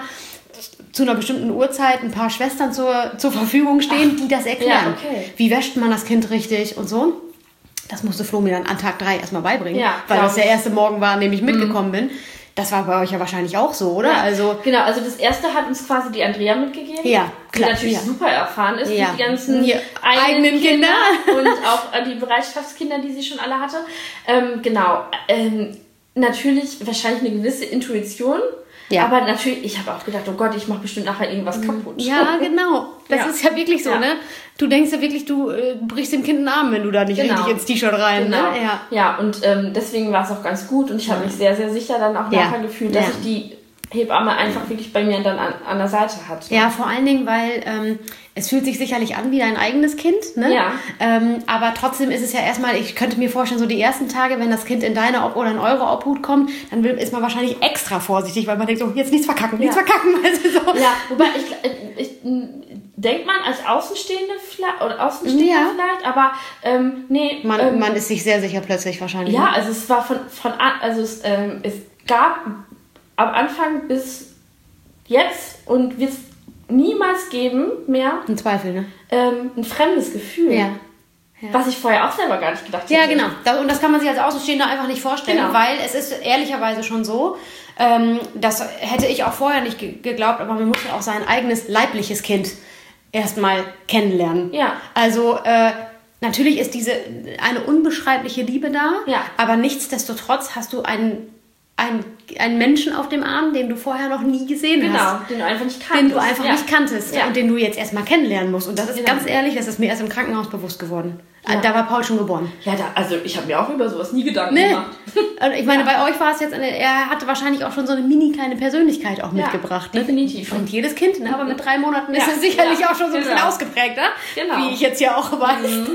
zu einer bestimmten Uhrzeit ein paar Schwestern zur, zur Verfügung stehen, Ach, die das erklären. Ja, okay. Wie wäscht man das Kind richtig und so. Das musste Flo mir dann an Tag drei erstmal beibringen, ja, weil das der erste Morgen war, an dem ich mitgekommen mhm. bin. Das war bei euch ja wahrscheinlich auch so, oder? Ja, also genau, also das erste hat uns quasi die Andrea mitgegeben, ja, klar, die natürlich ja. super erfahren ist, ja. die ganzen die eigenen Kinder, Kinder und auch die Bereitschaftskinder, die sie schon alle hatte. Ähm, genau, ähm, natürlich wahrscheinlich eine gewisse Intuition. Ja. Aber natürlich, ich habe auch gedacht, oh Gott, ich mache bestimmt nachher irgendwas kaputt. Ja, genau. Das ja. ist ja wirklich so, ja. ne? Du denkst ja wirklich, du äh, brichst dem Kind einen Arm, wenn du da nicht genau. richtig ins T-Shirt rein, genau. ne? Ja, ja und ähm, deswegen war es auch ganz gut und ich habe mich sehr, sehr sicher dann auch ja. nachher gefühlt, dass ja. ich die Hebamme einfach wirklich bei mir dann an, an der Seite hatte. Ja, vor allen Dingen, weil ähm, es fühlt sich sicherlich an wie dein eigenes Kind, ne? Ja. Ähm, aber trotzdem ist es ja erstmal, ich könnte mir vorstellen, so die ersten Tage, wenn das Kind in deine Ob- oder in eure Obhut kommt, dann will, ist man wahrscheinlich extra vorsichtig, weil man denkt so, jetzt nichts verkacken, nichts ja. verkacken. Also so. Ja, wobei ich, ich, ich denkt man als Außenstehende vielleicht, oder Außenstehender ja. vielleicht, aber ähm, nee. Man, ähm, man ist sich sehr sicher plötzlich wahrscheinlich. Ja, ne? also es war von, von also es, ähm, es gab am Anfang bis jetzt und wird es niemals geben mehr. Ein Zweifel, ne? Ähm, ein fremdes Gefühl. Ja. Ja. Was ich vorher auch selber gar nicht gedacht hätte. Ja, genau. Und das kann man sich als Außenstehender einfach nicht vorstellen, genau. weil es ist ehrlicherweise schon so, ähm, das hätte ich auch vorher nicht ge- geglaubt, aber man muss ja auch sein eigenes leibliches Kind erstmal kennenlernen. Ja. Also äh, natürlich ist diese eine unbeschreibliche Liebe da, ja. aber nichtsdestotrotz hast du einen Ein, einen Menschen auf dem Arm, den du vorher noch nie gesehen genau, hast. Genau, den du einfach nicht kanntest. Den du einfach ja. nicht kanntest ja. und den du jetzt erstmal kennenlernen musst. Und das ist genau. ganz ehrlich, das ist mir erst im Krankenhaus bewusst geworden. Ja. Da war Paul schon geboren. Ja, da, also ich habe mir auch über sowas nie Gedanken nee. gemacht. Und ich meine, bei euch war es jetzt, eine, er hatte wahrscheinlich auch schon so eine mini kleine Persönlichkeit auch ja, mitgebracht. Ne? Definitiv. Und jedes Kind, ne? Aber mit drei Monaten ist ja. es sicherlich ja. auch schon so ein genau. bisschen ausgeprägter, genau. wie ich jetzt ja auch weiß. Mhm. Ne?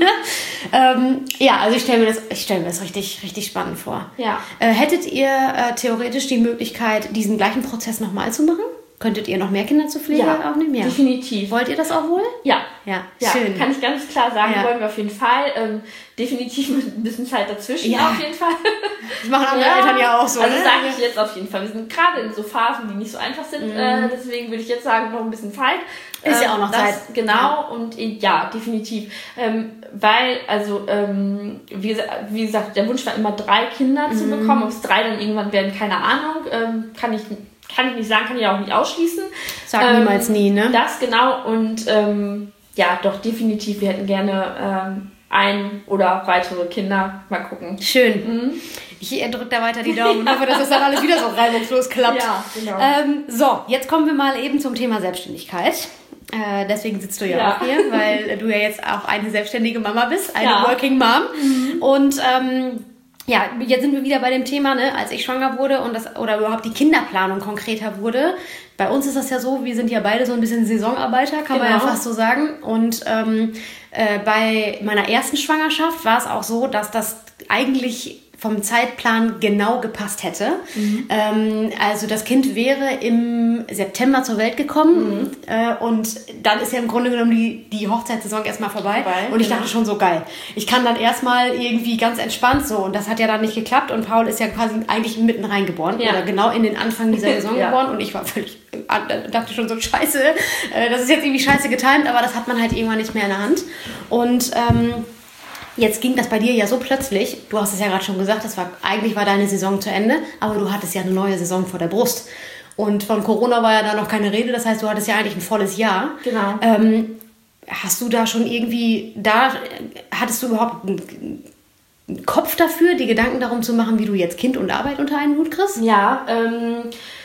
Ähm, ja, also ich stelle mir das, ich stelle mir das richtig, richtig spannend vor. Ja. Äh, hättet ihr äh, theoretisch die Möglichkeit, diesen gleichen Prozess nochmal zu machen? Könntet ihr noch mehr Kinder zur Pflege ja, aufnehmen? Ja, definitiv. Wollt ihr das auch wohl? Ja. Ja, ja schön. Kann ich ganz klar sagen, ja. wollen wir auf jeden Fall. Ähm, definitiv mit ein bisschen Zeit dazwischen ja. auf jeden Fall. Das machen andere ja. Eltern ja auch so. Also ne? sage ich jetzt auf jeden Fall. Wir sind gerade in so Phasen, die nicht so einfach sind. Mhm. Äh, deswegen würde ich jetzt sagen, noch ein bisschen Zeit. Ist ja auch noch das, Zeit. Genau. Ja. Und ja, definitiv. Ähm, weil, also, ähm, wie, wie gesagt, der Wunsch war immer, drei Kinder mhm. zu bekommen. Ob es drei dann irgendwann werden, keine Ahnung. Ähm, kann ich Kann ich nicht sagen, kann ich auch nicht ausschließen. Sag ähm, niemals nie, ne? Das, genau. Und ähm, ja, doch, definitiv. Wir hätten gerne ähm, ein oder weitere Kinder. Mal gucken. Schön. Mhm. Ich drücke da weiter die Daumen und hoffe, dass das dann alles wieder so reibungslos klappt. Ja, genau. Ähm, so, jetzt kommen wir mal eben zum Thema Selbstständigkeit. Äh, deswegen sitzt du ja, ja auch hier, weil du ja jetzt auch eine selbstständige Mama bist, eine ja. Working Mom. Mhm. Und ähm, ja, jetzt sind wir wieder bei dem Thema, ne, als ich schwanger wurde und das oder überhaupt die Kinderplanung konkreter wurde. Bei uns ist das ja so, wir sind ja beide so ein bisschen Saisonarbeiter, kann genau. man ja fast so sagen. Und ähm, äh, bei meiner ersten Schwangerschaft war es auch so, dass das eigentlich vom Zeitplan genau gepasst hätte. Mhm. Ähm, also das Kind wäre im September zur Welt gekommen mhm. äh, und dann ist ja im Grunde genommen die, die Hochzeitssaison erstmal vorbei. vorbei und ich genau. dachte schon so, geil. Ich kann dann erstmal irgendwie ganz entspannt so und das hat ja dann nicht geklappt und Paul ist ja quasi eigentlich mitten reingeboren ja. oder genau in den Anfang dieser Saison ja. geboren und ich war völlig, dachte schon so, scheiße, äh, das ist jetzt irgendwie scheiße getimt, aber das hat man halt irgendwann nicht mehr in der Hand. Und ähm, jetzt ging das bei dir ja so plötzlich, du hast es ja gerade schon gesagt, das war, eigentlich war deine Saison zu Ende, aber du hattest ja eine neue Saison vor der Brust. Und von Corona war ja da noch keine Rede, das heißt, du hattest ja eigentlich ein volles Jahr. Genau. Ähm, hast du da schon irgendwie, da hattest du überhaupt einen, einen Kopf dafür, die Gedanken darum zu machen, wie du jetzt Kind und Arbeit unter einen Hut kriegst? Ja, ähm,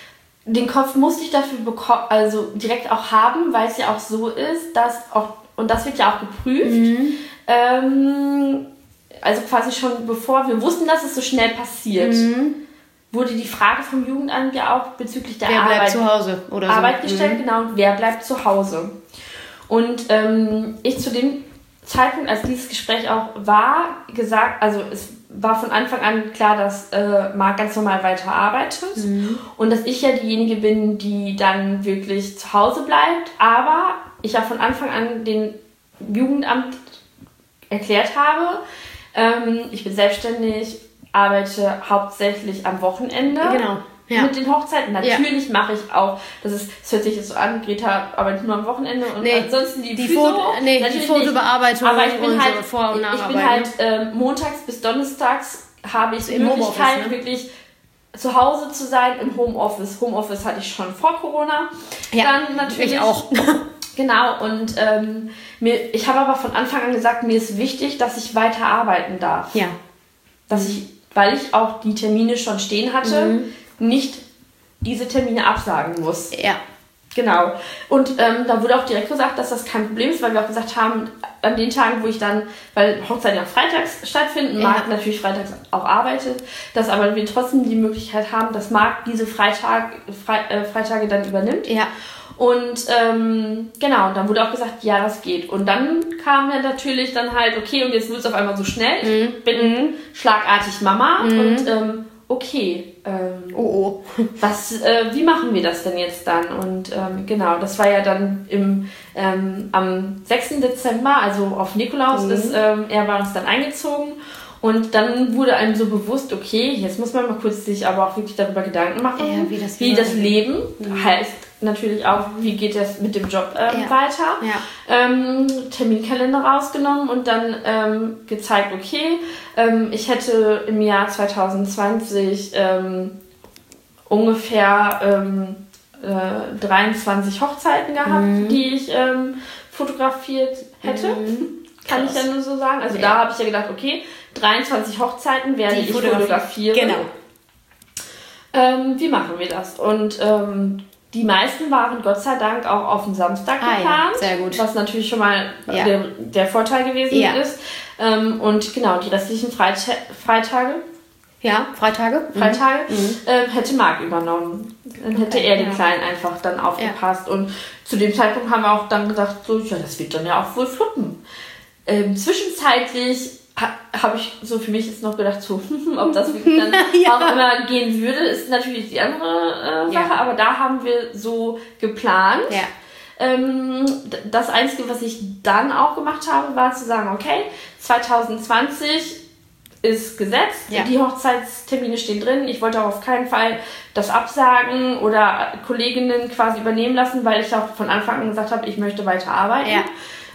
den Kopf musste ich dafür beko- also direkt auch haben, weil es ja auch so ist, dass auch, und das wird ja auch geprüft, mhm. Ähm, also quasi schon bevor wir wussten, dass es so schnell passiert, mhm. wurde die Frage vom Jugendamt ja auch bezüglich der wer Arbeit, bleibt zu Hause oder Arbeit so. gestellt, mhm. genau, wer bleibt zu Hause. Und ähm, ich zu dem Zeitpunkt, als dieses Gespräch auch war, gesagt, also es war von Anfang an klar, dass äh, Marc ganz normal weiterarbeitet mhm. und dass ich ja diejenige bin, die dann wirklich zu Hause bleibt, aber ich ja von Anfang an den Jugendamt erklärt habe, ähm, ich bin selbstständig, arbeite hauptsächlich am Wochenende. Genau. Ja. Mit den Hochzeiten. Natürlich ja. mache ich auch, das ist, das hört sich jetzt so an, Greta arbeitet nur am Wochenende und nee, ansonsten die, die, Foto, nee, die Fotobearbeitung aber ich bin und halt, so Vor- und Nacharbeit. Ich bin halt äh, montags bis donnerstags habe ich die Möglichkeit, ne? wirklich zu Hause zu sein im Homeoffice. Homeoffice hatte ich schon vor Corona. Ja, dann natürlich ich auch. Genau, und ähm, mir, ich habe aber von Anfang an gesagt, mir ist wichtig, dass ich weiter arbeiten darf. Ja. Dass ich, weil ich auch die Termine schon stehen hatte, mhm. nicht diese Termine absagen muss. Ja. Genau. Und ähm, da wurde auch direkt gesagt, dass das kein Problem ist, weil wir auch gesagt haben, an den Tagen, wo ich dann, weil Hochzeiten ja freitags stattfinden, ja. Marc natürlich freitags auch arbeitet, dass aber wir trotzdem die Möglichkeit haben, dass Marc diese Freitag, Fre äh, Freitage dann übernimmt. Ja. Und ähm, genau, dann wurde auch gesagt, ja, das geht. Und dann kam ja natürlich dann halt, okay, und jetzt wird es auf einmal so schnell. Mhm. Ich bin mhm. schlagartig Mama mhm. und ähm, okay, ähm, oh, oh. was, äh, wie machen wir das denn jetzt dann? Und ähm, genau, das war ja dann im, ähm, am sechsten Dezember, also auf Nikolaus, mhm. ist ähm, er bei uns dann eingezogen. Und dann wurde einem so bewusst, okay, jetzt muss man mal kurz sich aber auch wirklich darüber Gedanken machen, ja, wie das, wie das Leben mhm. heißt. Natürlich auch, wie geht das mit dem Job ähm, ja. weiter. Ja. Ähm, Terminkalender rausgenommen und dann ähm, gezeigt, okay, ähm, ich hätte im Jahr zwanzig zwanzig ähm, ungefähr ähm, äh, dreiundzwanzig Hochzeiten gehabt, mhm. die ich ähm, fotografiert hätte. Mhm. Kann Krass. ich ja nur so sagen. Also ja. da habe ich ja gedacht, okay, dreiundzwanzig Hochzeiten werde ich fotografieren. Genau. Ähm, wie machen wir das? Und ähm, die meisten waren Gott sei Dank auch auf den Samstag ah, geplant, ja. Sehr gut. Was natürlich schon mal ja. der, der Vorteil gewesen ja. ist. Ähm, und genau, die restlichen Freita Freitage, ja, Freitage, Freitage mhm. äh, hätte Marc übernommen. Dann hätte okay. er den ja. Kleinen einfach dann aufgepasst. Ja. Und zu dem Zeitpunkt haben wir auch dann gesagt, so, ja, das wird dann ja auch wohl fluppen. Ähm, zwischenzeitlich ha, habe ich so für mich jetzt noch gedacht, so, ob das wirklich dann ja. auch immer gehen würde, ist natürlich die andere äh, Sache, ja. aber da haben wir so geplant. Ja. Ähm, das Einzige, was ich dann auch gemacht habe, war zu sagen, okay, zwanzig zwanzig ist gesetzt, ja. die Hochzeitstermine stehen drin, ich wollte auch auf keinen Fall das absagen oder Kolleginnen quasi übernehmen lassen, weil ich auch von Anfang an gesagt habe, ich möchte weiter arbeiten. Ja.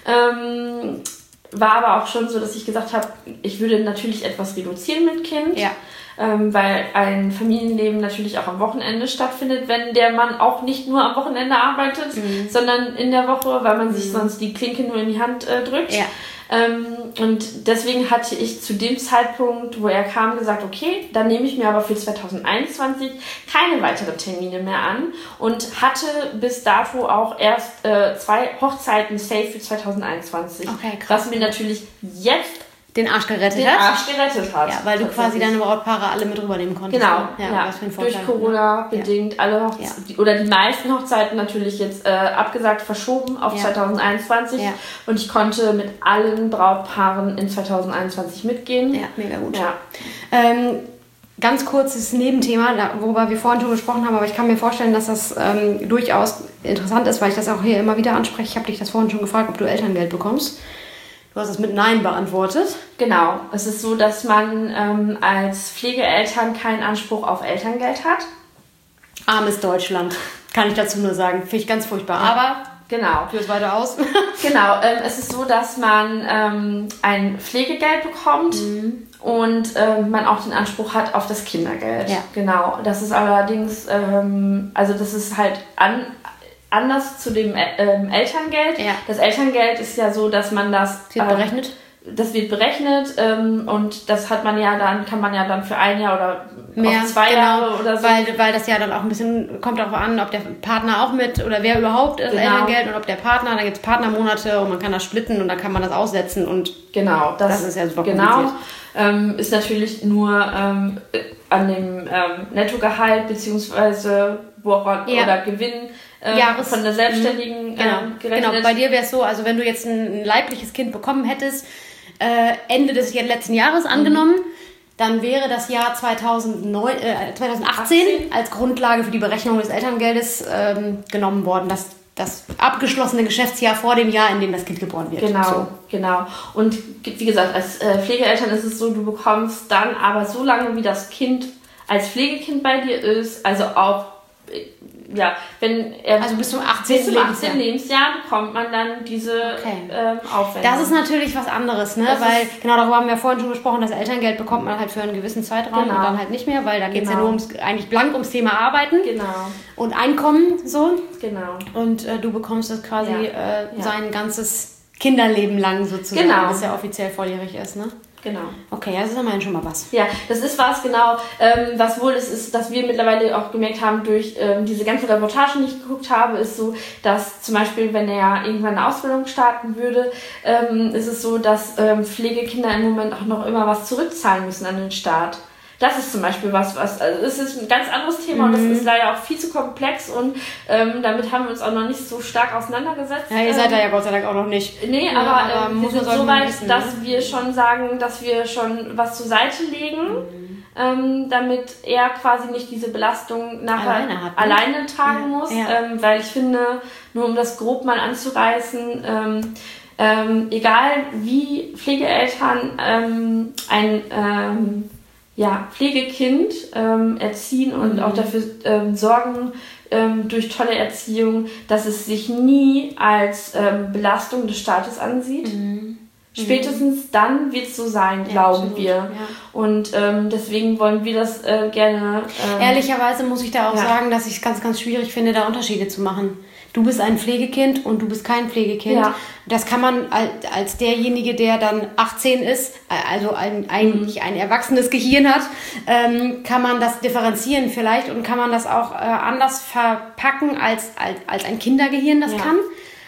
Ähm, war aber auch schon so, dass ich gesagt habe, ich würde natürlich etwas reduzieren mit Kind, ja. ähm, weil ein Familienleben natürlich auch am Wochenende stattfindet, wenn der Mann auch nicht nur am Wochenende arbeitet, mhm. sondern in der Woche, weil man sich mhm. sonst die Klinke nur in die Hand äh, drückt. Ja. Ähm, und deswegen hatte ich zu dem Zeitpunkt, wo er kam, gesagt, okay, dann nehme ich mir aber für zwanzig einundzwanzig keine weiteren Termine mehr an und hatte bis dato auch erst äh, zwei Hochzeiten safe für zwanzig einundzwanzig. Okay, krass. Was mir natürlich jetzt den Arsch gerettet den hat. Arsch gerettet hat. Ja, weil du quasi deine Brautpaare alle mit rübernehmen konntest. Genau, ja, ja. Was für ein Vorteil. Durch Corona bedingt ja. alle Hochze ja. oder die meisten Hochzeiten natürlich jetzt äh, abgesagt, verschoben auf ja. zwanzig einundzwanzig ja. und ich konnte mit allen Brautpaaren in zwanzig einundzwanzig mitgehen. Ja, mega gut. Ja. Ähm, ganz kurzes Nebenthema, worüber wir vorhin schon gesprochen haben, aber ich kann mir vorstellen, dass das ähm, durchaus interessant ist, weil ich das auch hier immer wieder anspreche. Ich habe dich das vorhin schon gefragt, ob du Elterngeld bekommst. Du hast es mit Nein beantwortet. Genau. Es ist so, dass man ähm, als Pflegeeltern keinen Anspruch auf Elterngeld hat. Armes Deutschland, kann ich dazu nur sagen. Finde ich ganz furchtbar. Ja. Aber genau. Führ es weiter aus. Genau. Ähm, es ist so, dass man ähm, ein Pflegegeld bekommt mhm. und ähm, man auch den Anspruch hat auf das Kindergeld. Ja. Genau. Das ist allerdings, ähm, also das ist halt an anders zu dem ähm, Elterngeld. Ja. Das Elterngeld ist ja so, dass man das... Wird ähm, berechnet? Das wird berechnet ähm, und das hat man ja dann, kann man ja dann für ein Jahr oder mehr, auch zwei genau, Jahre oder so. Weil, weil das ja dann auch ein bisschen, kommt darauf an, ob der Partner auch mit oder wer überhaupt das genau. Elterngeld und ob der Partner, da gibt es Partnermonate und man kann das splitten und dann kann man das aussetzen und genau, das, das ist ja super genau, kompliziert. Ähm, ist natürlich nur ähm, an dem ähm, Nettogehalt beziehungsweise woran, ja. oder Gewinn äh, Jahres, von der Selbstständigen genau, äh, gerechnet. Genau, bei dir wäre es so, also wenn du jetzt ein, ein leibliches Kind bekommen hättest, äh, Ende des letzten Jahres angenommen, mhm. dann wäre das Jahr zweitausendneun, äh, zweitausendachtzehn achtzehn als Grundlage für die Berechnung des Elterngeldes ähm, genommen worden. Das, das abgeschlossene Geschäftsjahr vor dem Jahr, in dem das Kind geboren wird. Genau, so. genau. Und wie gesagt, als äh, Pflegeeltern ist es so, du bekommst dann aber so lange, wie das Kind als Pflegekind bei dir ist, also auch, ja, wenn er also bis zum achtzehnten Lebensjahr. Lebensjahr bekommt man dann diese okay. ähm, Aufwendung. Das ist natürlich was anderes, ne? Das weil genau darüber haben wir vorhin schon gesprochen, das Elterngeld bekommt man halt für einen gewissen Zeitraum genau. und dann halt nicht mehr, weil da geht es genau. ja nur ums, eigentlich blank ums Thema Arbeiten genau. und Einkommen, so. Genau. Und äh, du bekommst das quasi ja. äh, ja. sein ganzes Kinderleben lang sozusagen, genau. bis er offiziell volljährig ist, ne? Genau. Okay, ja, das ist immerhin schon mal was. Ja, das ist was, genau. Ähm, was wohl ist, ist, dass wir mittlerweile auch gemerkt haben, durch ähm, diese ganzen Reportagen, die ich geguckt habe, ist so, dass zum Beispiel, wenn er irgendwann eine Ausbildung starten würde, ähm, ist es so, dass ähm, Pflegekinder im Moment auch noch immer was zurückzahlen müssen an den Staat. Das ist zum Beispiel was, was, also es ist ein ganz anderes Thema mhm. und das ist leider auch viel zu komplex und ähm, damit haben wir uns auch noch nicht so stark auseinandergesetzt. Ja, ihr seid ähm, da ja Gott sei Dank auch noch nicht. Nee, ja, aber, aber ähm, wir sind so weit, wissen, dass ne? wir schon sagen, dass wir schon was zur Seite legen, mhm. ähm, damit er quasi nicht diese Belastung nachher alleine, hat, ne? alleine tragen ja. muss, Ja. Ähm, weil ich finde, nur um das grob mal anzureißen, ähm, ähm, egal wie Pflegeeltern ähm, ein ähm, ja, Pflegekind ähm, erziehen und mhm. auch dafür ähm, sorgen ähm, durch tolle Erziehung, dass es sich nie als ähm, Belastung des Staates ansieht. Mhm. Spätestens dann wird es so sein, ja, glauben absolut. wir. Ja. Und ähm, deswegen wollen wir das äh, gerne... Ähm, Ehrlicherweise muss ich da auch ja. sagen, dass ich es ganz, ganz schwierig finde, da Unterschiede zu machen. Du bist ein Pflegekind und du bist kein Pflegekind. Ja. Das kann man als derjenige, der dann achtzehn ist, also ein, eigentlich ein erwachsenes Gehirn hat, ähm, kann man das differenzieren vielleicht und kann man das auch äh, anders verpacken, als, als, als ein Kindergehirn das ja. kann.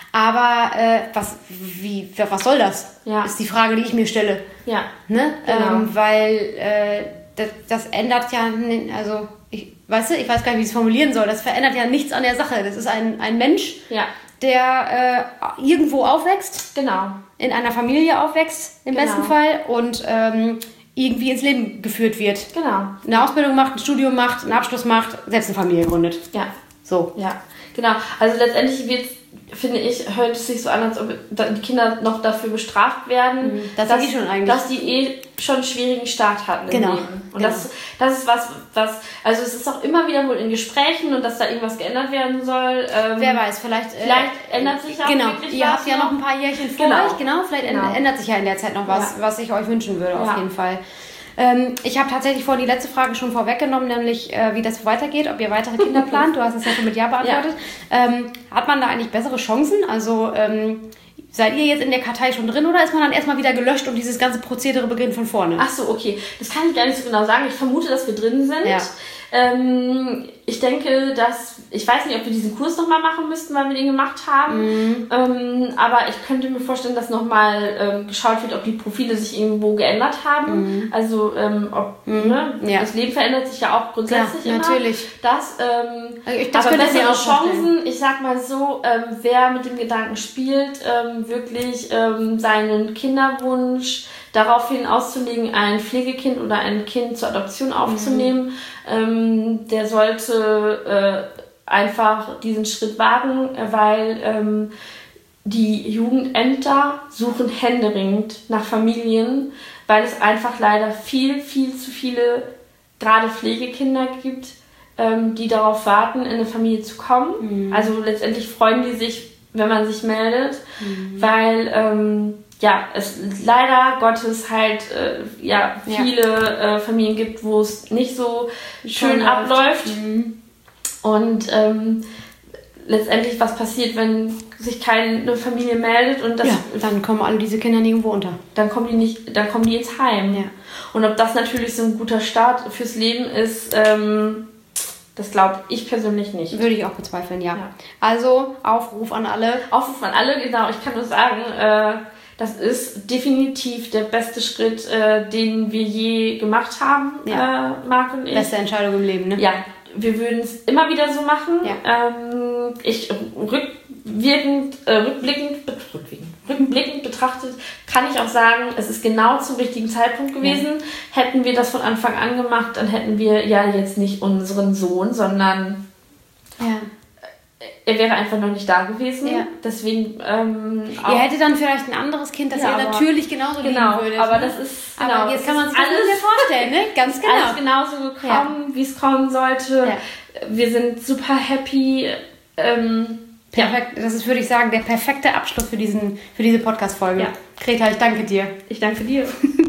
Aber äh, was, wie, was soll das? Ja. Ist die Frage, die ich mir stelle. Ja. Ne? Genau. Ähm, weil äh, das, das ändert ja, also ich, weißt du, ich weiß gar nicht, wie ich es formulieren soll. Das verändert ja nichts an der Sache. Das ist ein, ein Mensch, ja. der äh, irgendwo aufwächst. Genau. In einer Familie aufwächst, im genau. besten Fall. Und ähm, irgendwie ins Leben geführt wird. Genau. Eine Ausbildung macht, ein Studium macht, einen Abschluss macht, selbst eine Familie gründet. Ja. So. Ja, genau. Also letztendlich wird finde ich, hört es sich so an, als ob die Kinder noch dafür bestraft werden, mhm. das dass, die schon eigentlich. dass die eh schon einen schwierigen Start hatten genau. im Leben. Und genau. das, das ist was, was, also es ist auch immer wieder wohl in Gesprächen und dass da irgendwas geändert werden soll. Ähm, Wer weiß, vielleicht, vielleicht äh, ändert sich auch genau. wirklich Ihr was. habt ja noch ein paar Jährchen vor genau. euch, genau, vielleicht genau. ändert sich ja in der Zeit noch was, ja. was ich euch wünschen würde, auf ja. jeden Fall. Ähm, ich habe tatsächlich vorhin die letzte Frage schon vorweggenommen, nämlich äh, wie das weitergeht, ob ihr weitere Kinder plant. Du hast es ja schon mit Ja beantwortet. Ja. Ähm, hat man da eigentlich bessere Chancen? Also ähm, seid ihr jetzt in der Kartei schon drin oder ist man dann erstmal wieder gelöscht und dieses ganze Prozedere beginnt von vorne? Ach so, okay. Das kann ich gar nicht so genau sagen. Ich vermute, dass wir drin sind. Ja. Ähm, ich denke, dass, ich weiß nicht, ob wir diesen Kurs nochmal machen müssten, weil wir den gemacht haben, mhm. ähm, aber ich könnte mir vorstellen, dass nochmal ähm, geschaut wird, ob die Profile sich irgendwo geändert haben, mhm. also ähm, ob, mhm. ne, ja. das Leben verändert sich ja auch grundsätzlich ja, immer. natürlich. Das, ähm, ich, das aber bessere bessere Chancen, vorstellen. Ich sag mal so, ähm, wer mit dem Gedanken spielt, ähm, wirklich ähm, seinen Kinderwunsch daraufhin auszulegen, ein Pflegekind oder ein Kind zur Adoption aufzunehmen, mhm. ähm, der sollte äh, einfach diesen Schritt wagen, weil ähm, die Jugendämter suchen händeringend nach Familien, weil es einfach leider viel, viel zu viele gerade Pflegekinder gibt, ähm, die darauf warten, in eine Familie zu kommen. Mhm. Also letztendlich freuen die sich, wenn man sich meldet, mhm. weil ähm, ja, es leider Gottes halt äh, ja, viele ja. Äh, Familien gibt, wo es nicht so schön abläuft. Mhm. Und ähm, letztendlich, was passiert, wenn sich keine Familie meldet und das, ja, dann kommen alle diese Kinder nirgendwo unter. Dann kommen die nicht, dann kommen die ins Heim. Ja. Und ob das natürlich so ein guter Start fürs Leben ist, ähm, das glaube ich persönlich nicht. Würde ich auch bezweifeln, ja. ja. Also, Aufruf an alle. Aufruf an alle, genau. Ich kann nur sagen, äh, das ist definitiv der beste Schritt, äh, den wir je gemacht haben, ja. äh, Marc und ich. Beste Entscheidung im Leben, ne? Ja, wir würden es immer wieder so machen. Ja. Ähm, ich rückwirkend, äh, rückblickend, rückblickend, rückblickend betrachtet, kann ich auch sagen, es ist genau zum richtigen Zeitpunkt gewesen. Ja. Hätten wir das von Anfang an gemacht, dann hätten wir ja jetzt nicht unseren Sohn, sondern ja. er wäre einfach noch nicht da gewesen. Ja. Deswegen ähm, ihr hättet dann vielleicht ein anderes Kind, das ja, ihr natürlich genauso genau, lieben würdet. Aber das ist genau, aber jetzt kann man es sich alles vorstellen, ne? Ganz genau. Alles genauso gekommen, ja. wie es kommen sollte. Ja. Wir sind super happy. Ähm, Perfekt. Ja. Das ist, würde ich sagen, der perfekte Abschluss für, diesen, für diese Podcast-Folge. Ja. Greta, ich danke dir. Ich danke dir.